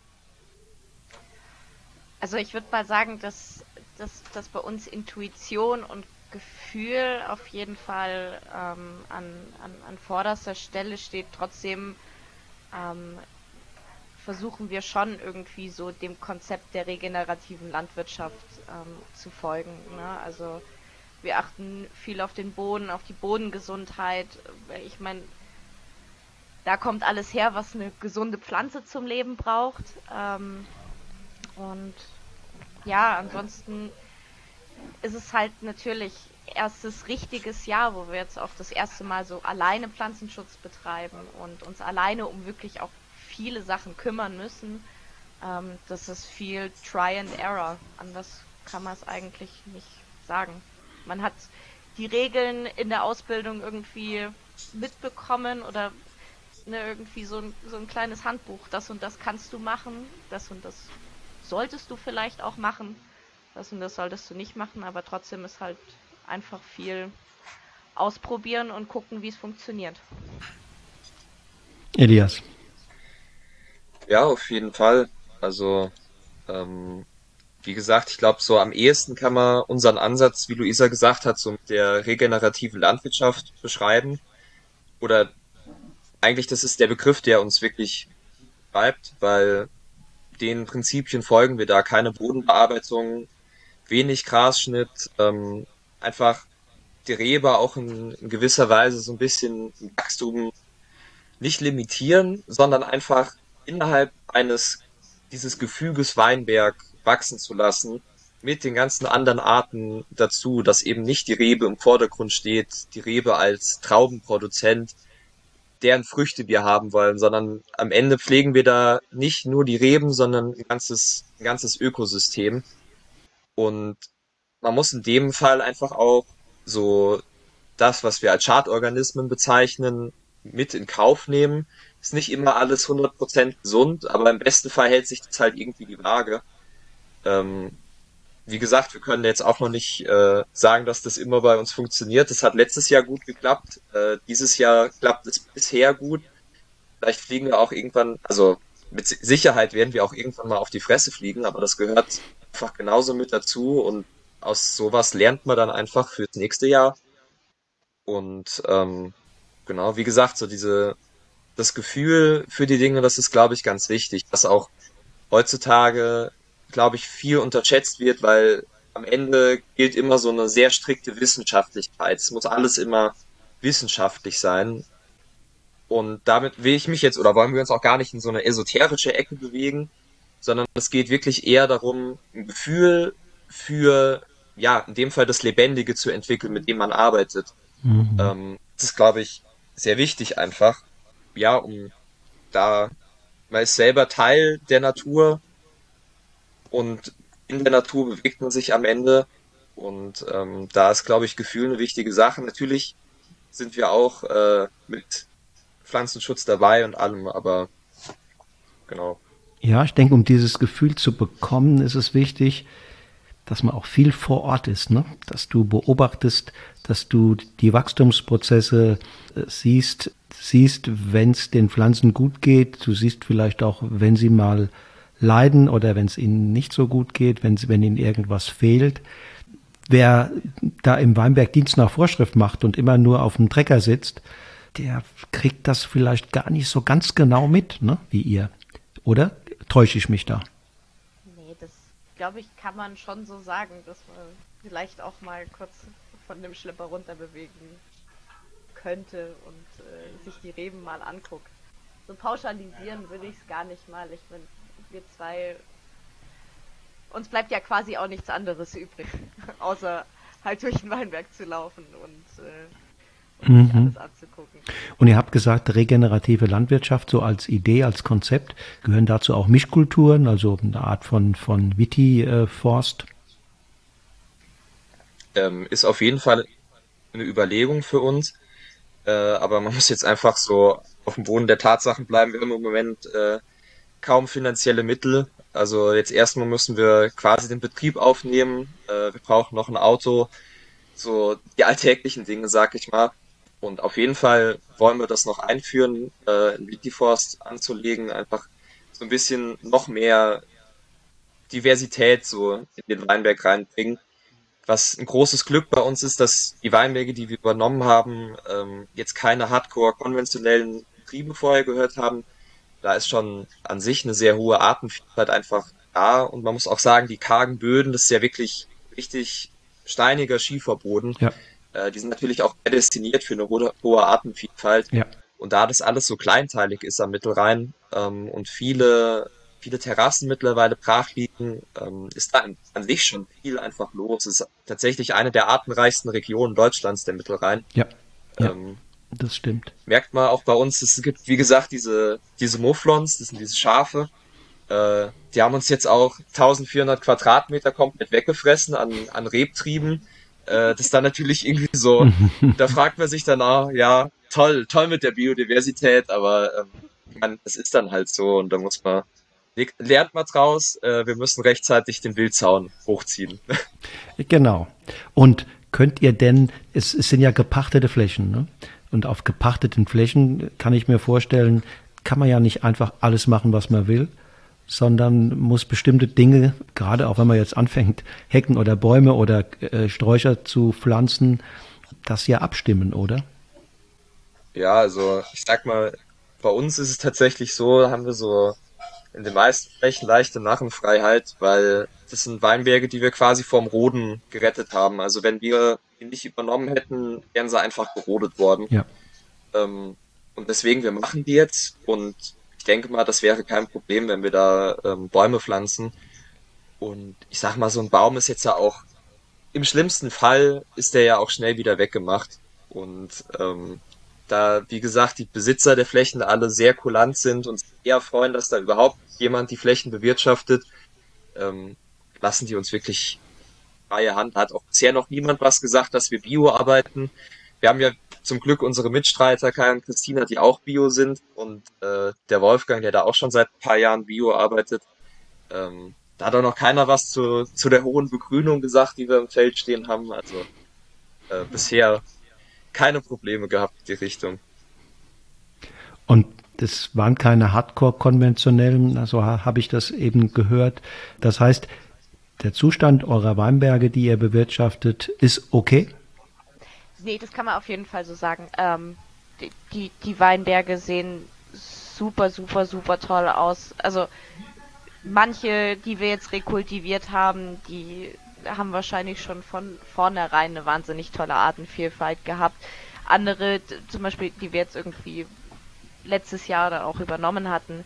Also ich würde mal sagen, dass bei uns Intuition und Gefühl auf jeden Fall an vorderster Stelle steht. Trotzdem versuchen wir schon irgendwie so dem Konzept der regenerativen Landwirtschaft zu folgen. Ne? Also wir achten viel auf den Boden, auf die Bodengesundheit. Ich meine, da kommt alles her, was eine gesunde Pflanze zum Leben braucht. Und ja, ansonsten ist es halt natürlich erstes richtiges Jahr, wo wir jetzt auch das erste Mal so alleine Pflanzenschutz betreiben und uns alleine um wirklich auch viele Sachen kümmern müssen. Das ist viel Try and Error. Anders kann man es eigentlich nicht sagen. Man hat die Regeln in der Ausbildung irgendwie mitbekommen oder ne, irgendwie so ein kleines Handbuch. Das und das kannst du machen, das und das solltest du vielleicht auch machen, das und das solltest du nicht machen, aber trotzdem ist halt einfach viel ausprobieren und gucken, wie es funktioniert. Elias. Ja, auf jeden Fall. Also, wie gesagt, ich glaube, so am ehesten kann man unseren Ansatz, wie Luisa gesagt hat, so mit der regenerativen Landwirtschaft beschreiben. Oder eigentlich, das ist der Begriff, der uns wirklich bleibt, weil den Prinzipien folgen wir da. Keine Bodenbearbeitung, wenig Grasschnitt, einfach die Rebe auch in gewisser Weise so ein bisschen Wachstum nicht limitieren, sondern einfach innerhalb dieses Gefüges Weinberg wachsen zu lassen, mit den ganzen anderen Arten dazu, dass eben nicht die Rebe im Vordergrund steht, die Rebe als Traubenproduzent, deren Früchte wir haben wollen, sondern am Ende pflegen wir da nicht nur die Reben, sondern ein ganzes Ökosystem. Und man muss in dem Fall einfach auch so das, was wir als Schadorganismen bezeichnen, mit in Kauf nehmen. Ist nicht immer alles 100% gesund, aber im besten Fall hält sich das halt irgendwie die Waage. Ähm, Wie gesagt, wir können jetzt auch noch nicht sagen, dass das immer bei uns funktioniert. Das hat letztes Jahr gut geklappt. Dieses Jahr klappt es bisher gut. Vielleicht fliegen wir auch irgendwann, also mit Sicherheit werden wir auch irgendwann mal auf die Fresse fliegen, aber das gehört einfach genauso mit dazu und aus sowas lernt man dann einfach fürs nächste Jahr. Und genau, wie gesagt, das Gefühl für die Dinge, das ist, glaube ich, ganz wichtig, dass auch heutzutage, glaube ich, viel unterschätzt wird, weil am Ende gilt immer so eine sehr strikte Wissenschaftlichkeit. Es muss alles immer wissenschaftlich sein. Und damit will ich mich jetzt, oder wollen wir uns auch gar nicht in so eine esoterische Ecke bewegen, sondern es geht wirklich eher darum, ein Gefühl für, ja, in dem Fall das Lebendige zu entwickeln, mit dem man arbeitet. Mhm. Das ist, glaube ich, sehr wichtig einfach. Ja, da, man ist selber Teil der Natur und in der Natur bewegt man sich am Ende. Und da ist, glaube ich, Gefühl eine wichtige Sache. Natürlich sind wir auch mit Pflanzenschutz dabei und allem, aber genau. Ja, ich denke, um dieses Gefühl zu bekommen, ist es wichtig, dass man auch viel vor Ort ist, ne? Dass du beobachtest, dass du die Wachstumsprozesse siehst, wenn es den Pflanzen gut geht. Du siehst vielleicht auch, wenn sie mal leiden oder wenn es ihnen nicht so gut geht, wenn ihnen irgendwas fehlt. Wer da im Weinberg Dienst nach Vorschrift macht und immer nur auf dem Trecker sitzt, der kriegt das vielleicht gar nicht so ganz genau mit, ne, wie ihr. Oder täusche ich mich da? Nee, das glaube ich, kann man schon so sagen, dass man vielleicht auch mal kurz von dem Schlepper runter bewegen könnte und sich die Reben mal anguckt. So pauschalisieren würde ich es gar nicht mal. Ich meine, wir zwei, uns bleibt ja quasi auch nichts anderes übrig, außer halt durch den Weinberg zu laufen sich alles anzugucken. Und ihr habt gesagt, regenerative Landwirtschaft so als Idee, als Konzept. Gehören dazu auch Mischkulturen, also eine Art von Vitiforst? Ist auf jeden Fall eine Überlegung für uns, aber man muss jetzt einfach so auf dem Boden der Tatsachen bleiben. Wir haben im Moment kaum finanzielle Mittel. Also jetzt erstmal müssen wir quasi den Betrieb aufnehmen. Wir brauchen noch ein Auto, so die alltäglichen Dinge, sag ich mal. Und auf jeden Fall wollen wir das noch einführen, in Witiforst anzulegen, einfach so ein bisschen noch mehr Diversität so in den Weinberg reinbringen. Was ein großes Glück bei uns ist, dass die Weinberge, die wir übernommen haben, jetzt keine hardcore konventionellen Betriebe vorher gehört haben. Da ist schon an sich eine sehr hohe Artenvielfalt einfach da. Und man muss auch sagen, die kargen Böden, das ist ja wirklich richtig steiniger Schieferboden. Ja, Die sind natürlich auch prädestiniert für eine hohe Artenvielfalt. ja, Und da das alles so kleinteilig ist am Mittelrhein und viele Terrassen mittlerweile brach liegen, ist da an sich schon viel einfach los. Es ist tatsächlich eine der artenreichsten Regionen Deutschlands, der Mittelrhein. ja, ja, Ähm, das stimmt. Merkt man auch bei uns, es gibt, wie gesagt, diese Mouflons, das sind diese Schafe. Die haben uns jetzt auch 1400 Quadratmeter komplett weggefressen an Rebtrieben. Das ist dann natürlich irgendwie so, da fragt man sich dann auch, ja, toll, toll mit der Biodiversität, aber ich meine, das ist dann halt so und da muss man, lernt man draus, wir müssen rechtzeitig den Wildzaun hochziehen. Genau. Und könnt ihr denn, es sind ja gepachtete Flächen, ne? Und auf gepachteten Flächen kann ich mir vorstellen, kann man ja nicht einfach alles machen, was man will, sondern muss bestimmte Dinge, gerade auch wenn man jetzt anfängt, Hecken oder Bäume oder Sträucher zu pflanzen, das ja abstimmen, oder? Ja, also ich sag mal, bei uns ist es tatsächlich so, haben wir so in den meisten Flächen leichte Narrenfreiheit, weil das sind Weinberge, die wir quasi vorm Roden gerettet haben. Also wenn wir die nicht übernommen hätten, wären sie einfach gerodet worden. Ja. Und deswegen, wir machen die jetzt und ich denke mal, das wäre kein Problem, wenn wir da Bäume pflanzen. Und ich sag mal, so ein Baum ist jetzt ja auch, im schlimmsten Fall ist der ja auch schnell wieder weggemacht. Und da, wie gesagt, die Besitzer der Flächen alle sehr kulant sind und sich eher freuen, dass da überhaupt jemand die Flächen bewirtschaftet, ähm, lassen die uns wirklich freie Hand. Hat auch bisher noch niemand was gesagt, dass wir Bio arbeiten. Wir haben ja zum Glück unsere Mitstreiter Kai und Christina, die auch Bio sind und der Wolfgang, der da auch schon seit ein paar Jahren Bio arbeitet. Da hat auch noch keiner was zu der hohen Begrünung gesagt, die wir im Feld stehen haben. Also bisher keine Probleme gehabt in die Richtung. Und das waren keine Hardcore-konventionellen, also habe ich das eben gehört. Das heißt, der Zustand eurer Weinberge, die ihr bewirtschaftet, ist okay? Nee, das kann man auf jeden Fall so sagen. Die Weinberge sehen super, super, super toll aus. Also manche, die wir jetzt rekultiviert haben, die haben wahrscheinlich schon von vornherein eine wahnsinnig tolle Artenvielfalt gehabt. Andere, zum Beispiel, die wir jetzt irgendwie letztes Jahr dann auch übernommen hatten,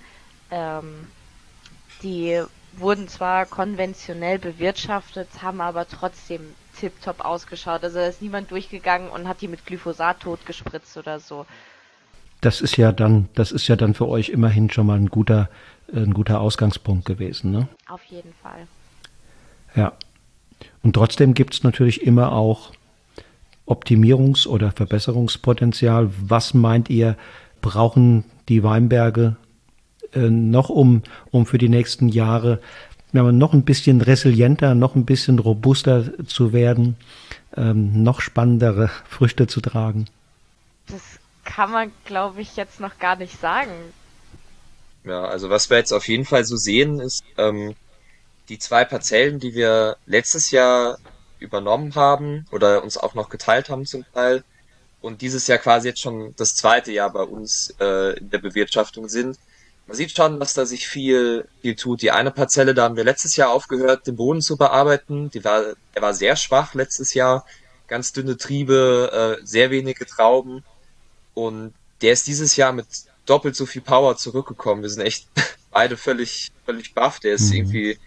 die wurden zwar konventionell bewirtschaftet, haben aber trotzdem tipptopp ausgeschaut. Also da ist niemand durchgegangen und hat die mit Glyphosat totgespritzt oder so. Das ist ja dann für euch immerhin schon mal ein guter Ausgangspunkt gewesen, ne? Auf jeden Fall. Ja. Und trotzdem gibt es natürlich immer auch Optimierungs- oder Verbesserungspotenzial. Was meint ihr, brauchen die Weinberge noch, um für die nächsten Jahre noch ein bisschen resilienter, noch ein bisschen robuster zu werden, noch spannendere Früchte zu tragen? Das kann man, glaube ich, jetzt noch gar nicht sagen. Ja, also was wir jetzt auf jeden Fall so sehen, ist die 2 Parzellen, die wir letztes Jahr übernommen haben oder uns auch noch geteilt haben zum Teil und dieses Jahr quasi jetzt schon das 2. Jahr bei uns in der Bewirtschaftung sind. Man sieht schon, dass da sich viel tut. Die eine Parzelle, da haben wir letztes Jahr aufgehört, den Boden zu bearbeiten. Der war sehr schwach letztes Jahr. Ganz dünne Triebe, sehr wenige Trauben. Und der ist dieses Jahr mit doppelt so viel Power zurückgekommen. Wir sind echt beide völlig baff. Der ist irgendwie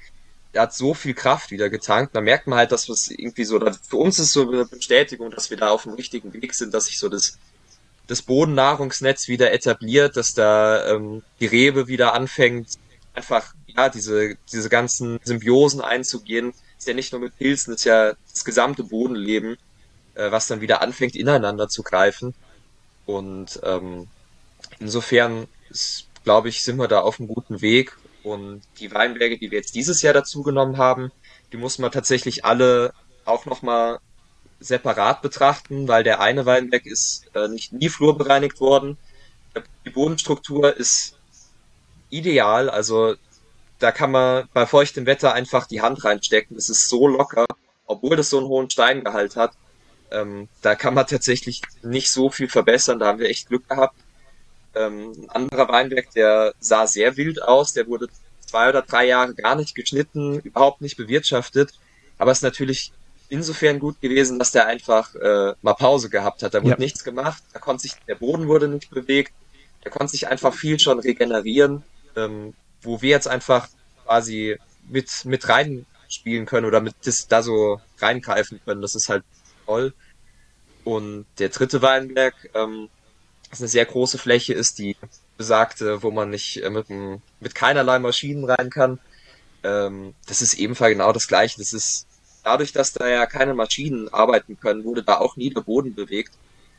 der hat so viel Kraft wieder getankt. Da merkt man halt, dass was irgendwie so, für uns ist so eine Bestätigung, dass wir da auf dem richtigen Weg sind, dass sich so das Bodennahrungsnetz wieder etabliert, dass da die Rebe wieder anfängt, einfach ja diese ganzen Symbiosen einzugehen. Ist ja nicht nur mit Pilzen, ist ja das gesamte Bodenleben, was dann wieder anfängt, ineinander zu greifen. Und insofern glaube ich, sind wir da auf einem guten Weg. Und die Weinberge, die wir jetzt dieses Jahr dazu genommen haben, die muss man tatsächlich alle auch nochmal separat betrachten, weil der eine Weinberg ist nicht nie flurbereinigt worden. Die Bodenstruktur ist ideal, also da kann man bei feuchtem Wetter einfach die Hand reinstecken. Es ist so locker, obwohl das so einen hohen Steingehalt hat. Da kann man tatsächlich nicht so viel verbessern. Da haben wir echt Glück gehabt. Ein anderer Weinberg, der sah sehr wild aus. Der wurde 2 oder 3 Jahre gar nicht geschnitten, überhaupt nicht bewirtschaftet. Aber es ist natürlich insofern gut gewesen, dass der einfach mal Pause gehabt hat. Da Ja. wurde nichts gemacht. Der Boden wurde nicht bewegt. Der konnte sich einfach viel schon regenerieren, wo wir jetzt einfach quasi mit reinspielen können oder mit da so reingreifen können. Das ist halt toll. Und der dritte Weinberg, was eine sehr große Fläche ist, die besagte, wo man nicht mit keinerlei Maschinen rein kann. Das ist ebenfalls genau das Gleiche. Das ist dadurch, dass da ja keine Maschinen arbeiten können, wurde da auch nie der Boden bewegt.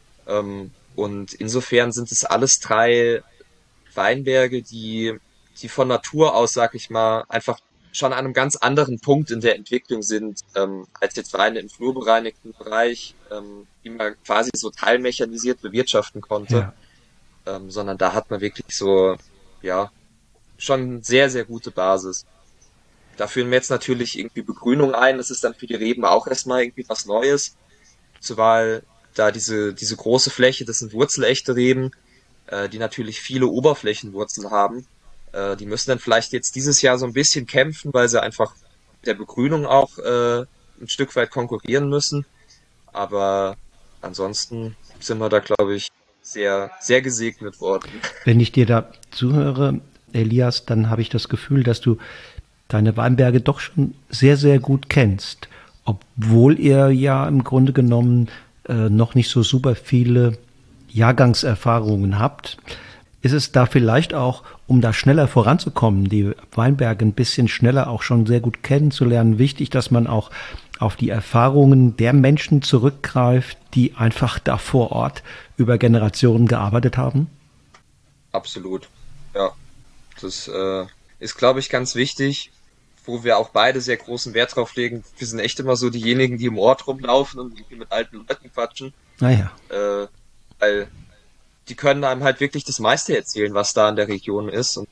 Und insofern sind es alles drei Weinberge, die von Natur aus, sag ich mal, einfach schon an einem ganz anderen Punkt in der Entwicklung sind, als jetzt Weine im flurbereinigten Bereich, die man quasi so teilmechanisiert bewirtschaften konnte, Ja. sondern da hat man wirklich so, ja, schon sehr, sehr gute Basis. Da führen wir jetzt natürlich irgendwie Begrünung ein. Das ist dann für die Reben auch erstmal irgendwie was Neues. Zumal da diese große Fläche, das sind wurzelechte Reben, die natürlich viele Oberflächenwurzeln haben. Die müssen dann vielleicht jetzt dieses Jahr so ein bisschen kämpfen, weil sie einfach mit der Begrünung auch ein Stück weit konkurrieren müssen. Aber ansonsten sind wir da, glaube ich, sehr, sehr gesegnet worden. Wenn ich dir da zuhöre, Elias, dann habe ich das Gefühl, dass du deine Weinberge doch schon sehr, sehr gut kennst, obwohl ihr ja im Grunde genommen noch nicht so super viele Jahrgangserfahrungen habt. Ist es da vielleicht auch, um da schneller voranzukommen, die Weinberge ein bisschen schneller auch schon sehr gut kennenzulernen, wichtig, dass man auch auf die Erfahrungen der Menschen zurückgreift, die einfach da vor Ort über Generationen gearbeitet haben? Absolut. Ja, das ist, glaube ich, ganz wichtig, wo wir auch beide sehr großen Wert drauf legen. Wir sind echt immer so diejenigen, die im Ort rumlaufen und irgendwie mit alten Leuten quatschen, Naja, äh, weil die können einem halt wirklich das meiste erzählen, was da in der Region ist, und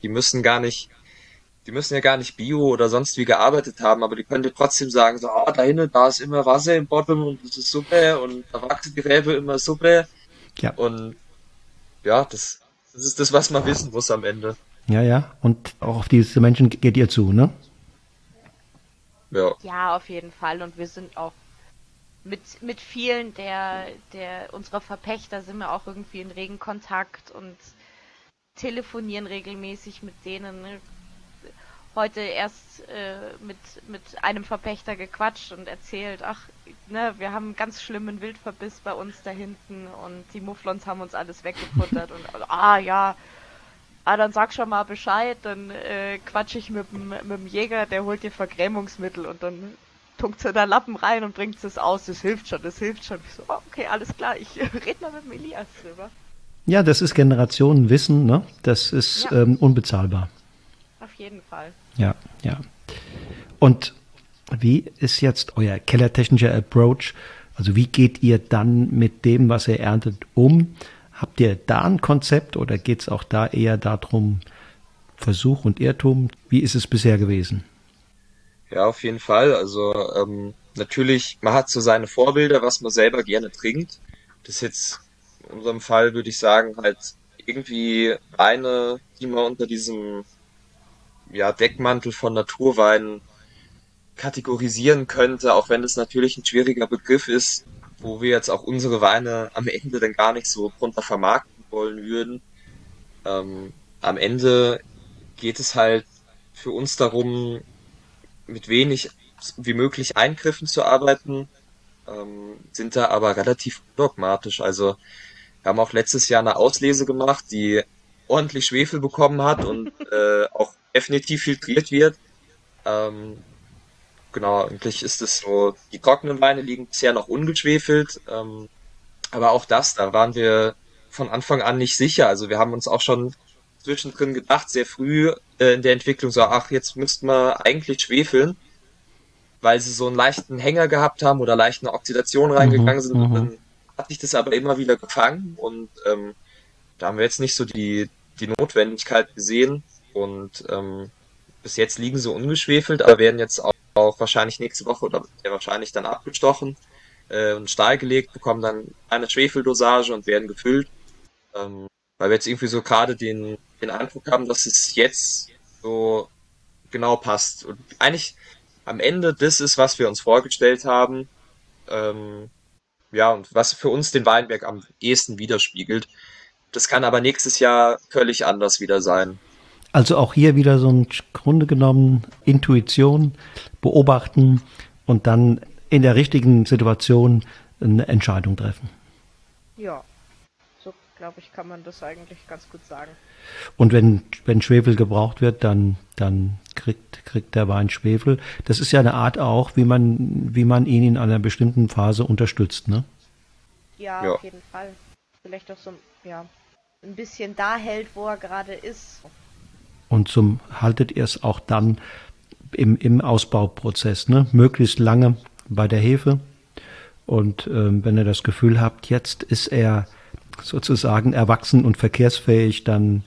die müssen ja gar nicht Bio oder sonst wie gearbeitet haben, aber die können dir trotzdem sagen, so, da hinten, da ist immer Wasser im Boden und das ist super und da wachsen die Rebe immer super, ja, und ja, das ist das, was man wissen muss am Ende. ja, ja. Und auch auf diese Menschen geht ihr zu, ne? Ja. Ja, auf jeden Fall. Und wir sind auch mit vielen unserer Verpächter sind wir auch irgendwie in regen Kontakt und telefonieren regelmäßig mit denen. Ne? Heute erst mit einem Verpächter gequatscht und erzählt, ach, ne, wir haben einen ganz schlimmen Wildverbiss bei uns da hinten und die Mufflons haben uns alles weggefuttert und ja, dann sag schon mal Bescheid, dann quatsch ich mit dem Jäger, der holt dir Vergrämungsmittel und dann tunkt sie da Lappen rein und bringt es aus, das hilft schon, das hilft schon. Ich so, okay, alles klar, ich red mal mit dem Elias drüber. Ja, das ist Generationenwissen, ne? Das ist Ja. Unbezahlbar. Auf jeden Fall. Ja, ja. Und wie ist jetzt euer kellertechnischer Approach? Also wie geht ihr dann mit dem, was ihr erntet, um? Habt ihr da ein Konzept oder geht es auch da eher darum, Versuch und Irrtum? Wie ist es bisher gewesen? Ja, auf jeden Fall. Also natürlich, man hat so seine Vorbilder, was man selber gerne trinkt. Das ist jetzt in unserem Fall, würde ich sagen, halt irgendwie Weine, die man unter diesem ja, Deckmantel von Naturweinen kategorisieren könnte, auch wenn das natürlich ein schwieriger Begriff ist, wo wir jetzt auch unsere Weine am Ende dann gar nicht so drunter vermarkten wollen würden. Am Ende geht es halt für uns darum, mit wenig wie möglich Eingriffen zu arbeiten, sind da aber relativ dogmatisch. Also wir haben auch letztes Jahr eine Auslese gemacht, die ordentlich Schwefel bekommen hat und auch definitiv filtriert wird. Ähm, genau, eigentlich ist es so, die trockenen Weine liegen bisher noch ungeschwefelt, aber auch das, da waren wir von Anfang an nicht sicher. Also wir haben uns auch schon zwischendrin gedacht, sehr früh in der Entwicklung, so, ach, jetzt müssten wir eigentlich schwefeln, weil sie so einen leichten Hänger gehabt haben oder leicht eine Oxidation Mhm, reingegangen sind. Und mhm. dann hat sich das aber immer wieder gefangen und da haben wir jetzt nicht so die Notwendigkeit gesehen. Und bis jetzt liegen sie ungeschwefelt, aber werden jetzt auch wahrscheinlich nächste Woche oder sehr wahrscheinlich dann abgestochen und Stahl gelegt, bekommen dann eine Schwefeldosage und werden gefüllt. Weil wir jetzt irgendwie so gerade den Eindruck haben, dass es jetzt so genau passt. Und eigentlich am Ende das ist, was wir uns vorgestellt haben. Ähm, ja, und was für uns den Weinberg am ehesten widerspiegelt. Das kann aber nächstes Jahr völlig anders wieder sein. Also auch hier wieder so ein Grunde genommen Intuition, beobachten und dann in der richtigen Situation eine Entscheidung treffen. Ja, so glaube ich, kann man das eigentlich ganz gut sagen. Und wenn Schwefel gebraucht wird, dann kriegt der Wein Schwefel. Das ist ja eine Art auch, wie man ihn in einer bestimmten Phase unterstützt, ne? Ja, Ja, auf jeden Fall. Vielleicht auch so, ja, ein bisschen da hält, wo er gerade ist. Und haltet ihr es auch dann im Ausbauprozess, ne? Möglichst lange bei der Hefe. Und wenn ihr das Gefühl habt, jetzt ist er sozusagen erwachsen und verkehrsfähig,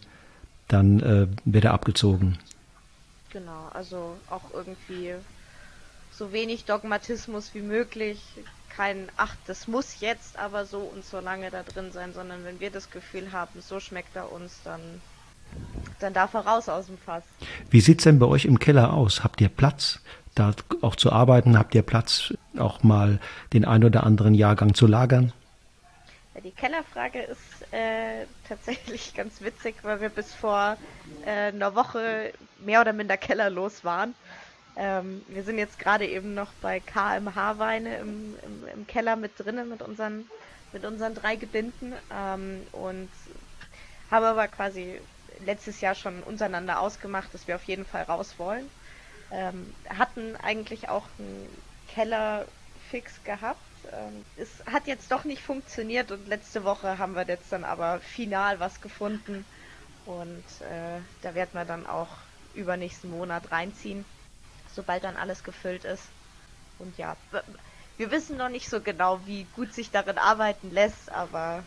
dann wird er abgezogen. Genau, also auch irgendwie so wenig Dogmatismus wie möglich. Kein, ach, das muss jetzt aber so und so lange da drin sein, sondern wenn wir das Gefühl haben, so schmeckt er uns, dann darf er raus aus dem Fass. Wie sieht's denn bei euch im Keller aus? Habt ihr Platz, da auch zu arbeiten? Habt ihr Platz, auch mal den ein oder anderen Jahrgang zu lagern? Ja, die Kellerfrage ist tatsächlich ganz witzig, weil wir bis vor einer Woche mehr oder minder kellerlos waren. Wir sind jetzt gerade eben noch bei KMH-Weine im Keller mit drinnen mit unseren 3 Gebinden und haben aber quasi letztes Jahr schon untereinander ausgemacht, dass wir auf jeden Fall raus wollen. Hatten eigentlich auch einen Keller fix gehabt. Es hat jetzt doch nicht funktioniert und letzte Woche haben wir jetzt dann aber final was gefunden und da werden wir dann auch übernächsten Monat reinziehen, sobald dann alles gefüllt ist. Und ja, wir wissen noch nicht so genau, wie gut sich darin arbeiten lässt, aber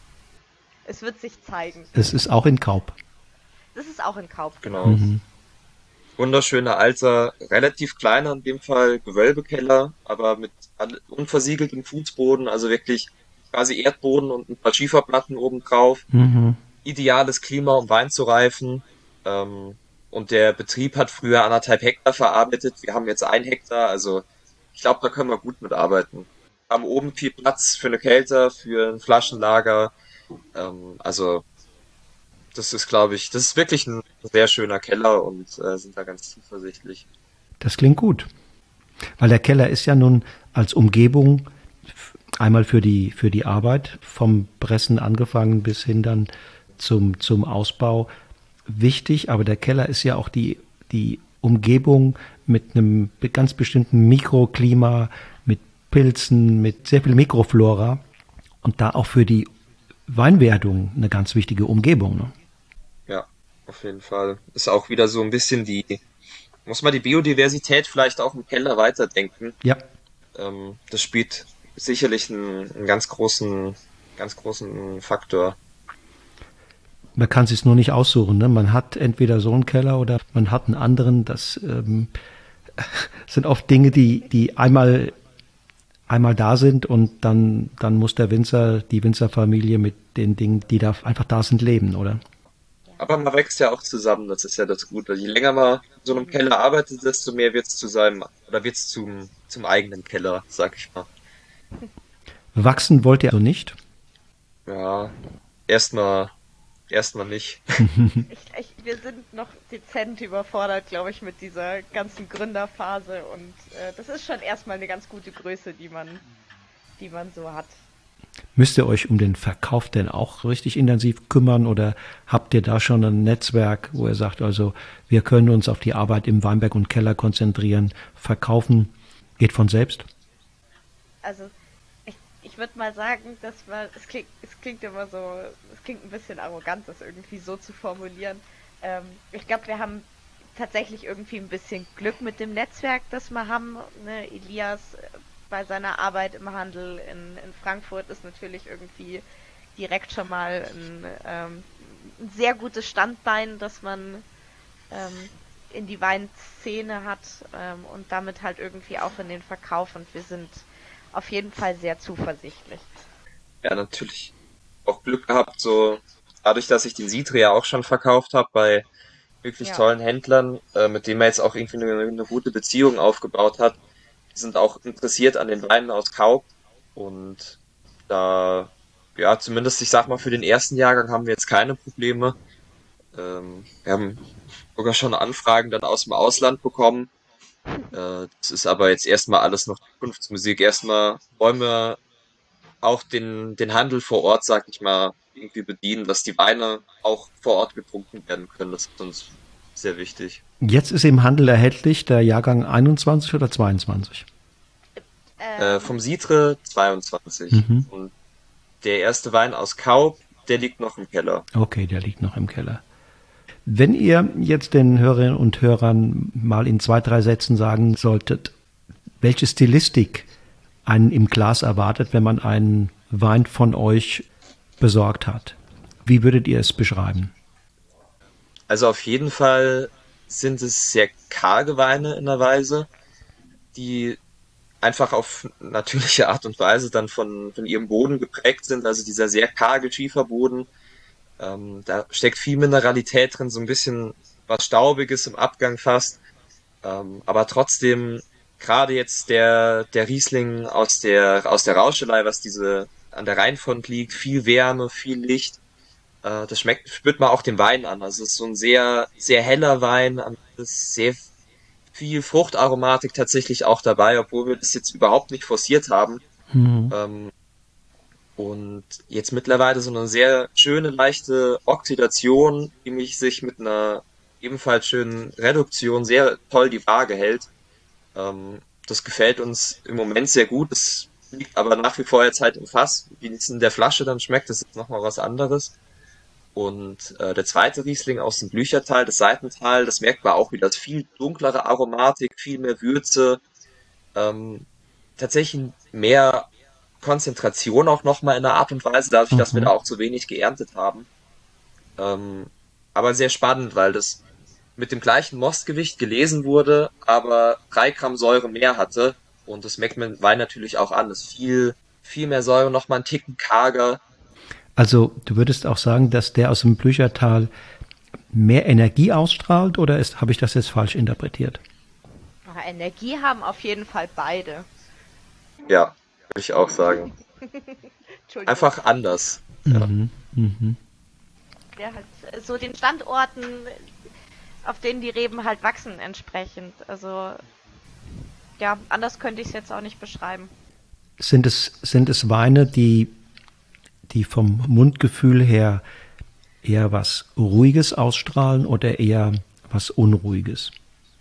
es wird sich zeigen. Es ist auch in Kaub. Das ist auch in Kauf, genau. genau. Wunderschöner alter, relativ kleiner in dem Fall Gewölbekeller, aber mit unversiegeltem Fußboden, also wirklich quasi Erdboden und ein paar Schieferplatten oben drauf. Mhm. Ideales Klima, um Wein zu reifen. Ähm, und der Betrieb hat früher 1,5 Hektar verarbeitet. Wir haben jetzt 1 Hektar, also ich glaube, da können wir gut mitarbeiten. Haben oben viel Platz für eine Kelter, für ein Flaschenlager. Also das ist, glaube ich, das ist wirklich ein sehr schöner Keller und sind da ganz zuversichtlich. Das klingt gut. Weil der Keller ist ja nun als Umgebung einmal für die Arbeit, vom Pressen angefangen bis hin dann zum Ausbau wichtig, aber der Keller ist ja auch die Umgebung mit einem ganz bestimmten Mikroklima, mit Pilzen, mit sehr viel Mikroflora und da auch für die Weinwerdung eine ganz wichtige Umgebung. Ne? Ja, auf jeden Fall. Ist auch wieder so ein bisschen muss man die Biodiversität vielleicht auch im Keller weiterdenken. Ja, Das spielt sicherlich einen ganz großen Faktor. man kann es sich nur nicht aussuchen. Ne? Man hat entweder so einen Keller oder man hat einen anderen. Das sind oft Dinge, die einmal da sind und dann muss die Winzerfamilie mit den Dingen, die da einfach da sind, leben, oder? Aber man wächst ja auch zusammen, das ist ja das Gute. Je länger man in so einem Keller arbeitet, desto mehr wird's wird's zum eigenen Keller, sag ich mal. Wachsen wollt ihr also nicht? Ja, erstmal erstmal nicht. Wir sind noch dezent überfordert, glaube ich, mit dieser ganzen Gründerphase und das ist schon erstmal eine ganz gute Größe, die man so hat. Müsst ihr euch um den Verkauf denn auch richtig intensiv kümmern oder habt ihr da schon ein Netzwerk, wo ihr sagt, also wir können uns auf die Arbeit im Weinberg und Keller konzentrieren, verkaufen geht von selbst? Also ich würde mal sagen, es klingt immer so, es klingt ein bisschen arrogant, das irgendwie so zu formulieren. Ich glaube, wir haben tatsächlich irgendwie ein bisschen Glück mit dem Netzwerk, das wir haben. Ne? Elias bei seiner Arbeit im Handel in Frankfurt ist natürlich irgendwie direkt schon mal ein sehr gutes Standbein, das man in die Weinszene hat und damit halt irgendwie auch in den Verkauf und wir sind auf jeden Fall sehr zuversichtlich. Ja, natürlich auch Glück gehabt, so dadurch, dass ich den Citre ja auch schon verkauft habe bei wirklich Ja, tollen Händlern, mit denen man jetzt auch irgendwie eine gute Beziehung aufgebaut hat. Die sind auch interessiert an den Weinen aus Kaub und da, ja, zumindest, ich sag mal, für den ersten Jahrgang haben wir jetzt keine Probleme. Wir haben sogar schon Anfragen dann aus dem Ausland bekommen. Das ist aber jetzt erstmal alles noch Zukunftsmusik. Erstmal wollen wir auch den Handel vor Ort, sag ich mal, irgendwie bedienen, dass die Weine auch vor Ort getrunken werden können. Das ist uns sehr wichtig. Jetzt ist im Handel erhältlich der Jahrgang 21 oder 22? Vom Citre 22. Mhm. Und der erste Wein aus Kaub, der liegt noch im Keller. Okay, der liegt noch im Keller. Wenn ihr jetzt den Hörerinnen und Hörern mal in 2, 3 Sätzen sagen solltet, welche Stilistik einen im Glas erwartet, wenn man einen Wein von euch besorgt hat, wie würdet ihr es beschreiben? Also auf jeden Fall sind es sehr karge Weine in der Weise, die einfach auf natürliche Art und Weise dann von ihrem Boden geprägt sind. Also dieser sehr karge Schieferboden, da steckt viel Mineralität drin, so ein bisschen was Staubiges im Abgang fast. Aber trotzdem, gerade jetzt der Riesling aus der Rauschelei, was diese an der Rheinfront liegt, viel Wärme, viel Licht. Das spürt man auch dem Wein an. Also es ist so ein sehr, sehr heller Wein, es ist sehr viel Fruchtaromatik tatsächlich auch dabei, obwohl wir das jetzt überhaupt nicht forciert haben. Mhm. Und jetzt mittlerweile so eine sehr schöne, leichte Oxidation, die mich sich mit einer ebenfalls schönen Reduktion sehr toll die Waage hält. Das gefällt uns im Moment sehr gut. Das liegt aber nach wie vor jetzt halt im Fass. Wie es in der Flasche dann schmeckt, das ist nochmal was anderes. Und der zweite Riesling aus dem Blüchertal, das Seitental, das merkt man auch wieder. Das viel dunklere Aromatik, viel mehr Würze, ähm, tatsächlich mehr Konzentration auch nochmal in der Art und Weise, dadurch, dass wir da Mhm. auch zu wenig geerntet haben. Ähm, aber sehr spannend, weil das mit dem gleichen Mostgewicht gelesen wurde, aber 3 Gramm Säure mehr hatte. Und das merkt man im Wein natürlich auch an. Das ist viel, viel mehr Säure, nochmal einen Ticken karger. Also du würdest auch sagen, dass der aus dem Blüchertal mehr Energie ausstrahlt oder habe ich das jetzt falsch interpretiert? aber Energie haben auf jeden Fall beide. Ja, würde ich auch sagen. Entschuldigung. Einfach anders. Ja. Mhm. Mhm. Der halt so den Standorten, auf denen die Reben halt wachsen, entsprechend. Also ja, anders könnte ich es jetzt auch nicht beschreiben. Sind es Weine, die vom Mundgefühl her eher was Ruhiges ausstrahlen oder eher was Unruhiges?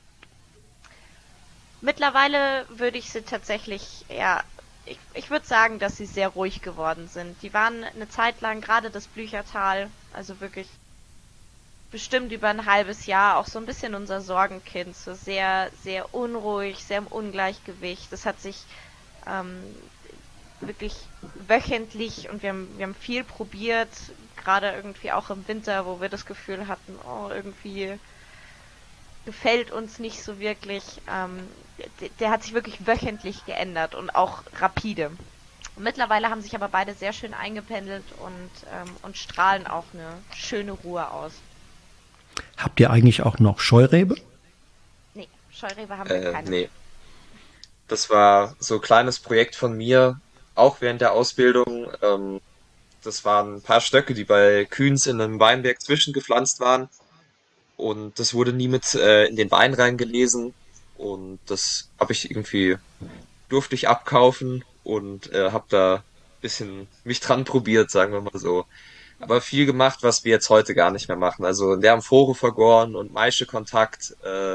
Mittlerweile würde ich sie tatsächlich eher, ich würde sagen, dass sie sehr ruhig geworden sind. Die waren eine Zeit lang, gerade das Blüchertal, also wirklich bestimmt über ein halbes Jahr, auch so ein bisschen unser Sorgenkind, so sehr, sehr unruhig, sehr im Ungleichgewicht. Das hat sich ähm, wirklich wöchentlich und wir haben viel probiert, gerade irgendwie auch im Winter, wo wir das Gefühl hatten, oh, irgendwie gefällt uns nicht so wirklich. Der hat sich wirklich wöchentlich geändert und auch rapide. Mittlerweile haben sich aber beide sehr schön eingependelt und strahlen auch eine schöne Ruhe aus. Habt ihr eigentlich auch noch Scheurebe? Nee, Scheurebe haben wir keine. Nee. Das war so ein kleines Projekt von mir, auch während der Ausbildung. das waren ein paar Stöcke, die bei Kühns in einem Weinberg zwischengepflanzt waren. Und das wurde nie mit in den Wein reingelesen. Und das habe ich irgendwie, durfte ich abkaufen und habe da ein bisschen mich dran probiert, sagen wir mal so. Aber viel gemacht, was wir jetzt heute gar nicht mehr machen. Also in der Amphore vergoren und Maischekontakt.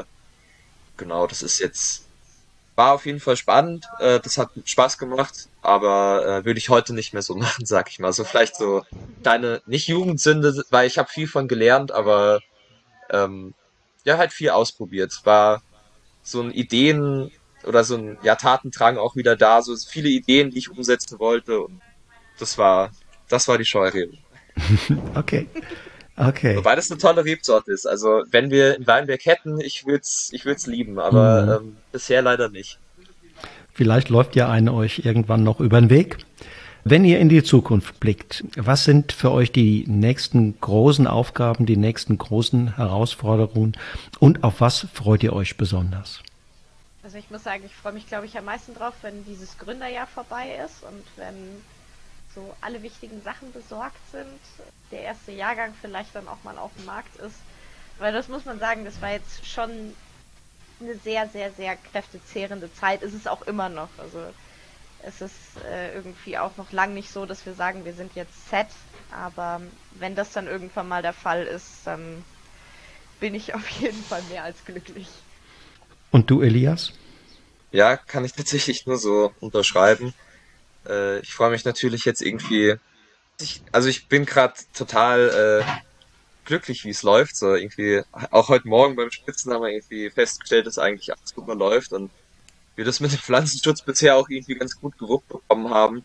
Genau, das ist jetzt, war auf jeden Fall spannend. Das hat Spaß gemacht, aber würde ich heute nicht mehr so machen, sag ich mal. So vielleicht so kleine, nicht Jugendsünde, weil ich habe viel von gelernt, aber ähm, ja, halt viel ausprobiert. War so ein Ideen oder so ein ja, Tatendrang auch wieder da, so viele Ideen, die ich umsetzen wollte. Und das war, das war die Scheurebe. Okay, okay. Wobei das eine tolle Rebsorte ist. Also wenn wir in Weinberg hätten, ich würd's lieben, aber Hm. bisher leider nicht. Vielleicht läuft ja eine euch irgendwann noch über den Weg. Wenn ihr in die Zukunft blickt, was sind für euch die nächsten großen Aufgaben, die nächsten großen Herausforderungen und auf was freut ihr euch besonders? Also ich muss sagen, ich freue mich, glaube ich, am meisten drauf, wenn dieses Gründerjahr vorbei ist und wenn so alle wichtigen Sachen besorgt sind, der erste Jahrgang vielleicht dann auch mal auf dem Markt ist. Weil das muss man sagen, das war jetzt schon eine sehr, sehr, sehr kräftezehrende Zeit. Ist es auch immer noch. Also es ist irgendwie auch noch lang nicht so, dass wir sagen, wir sind jetzt set. Aber wenn das dann irgendwann mal der Fall ist, dann bin ich auf jeden Fall mehr als glücklich. Und du, Elias? Ja, kann ich tatsächlich nur so unterschreiben. Ich freue mich natürlich jetzt irgendwie. Also ich bin gerade total glücklich, wie es läuft. So irgendwie, auch heute Morgen beim Spritzen haben wir irgendwie festgestellt, dass eigentlich alles super läuft und wir das mit dem Pflanzenschutz bisher auch irgendwie ganz gut gewuppt bekommen haben.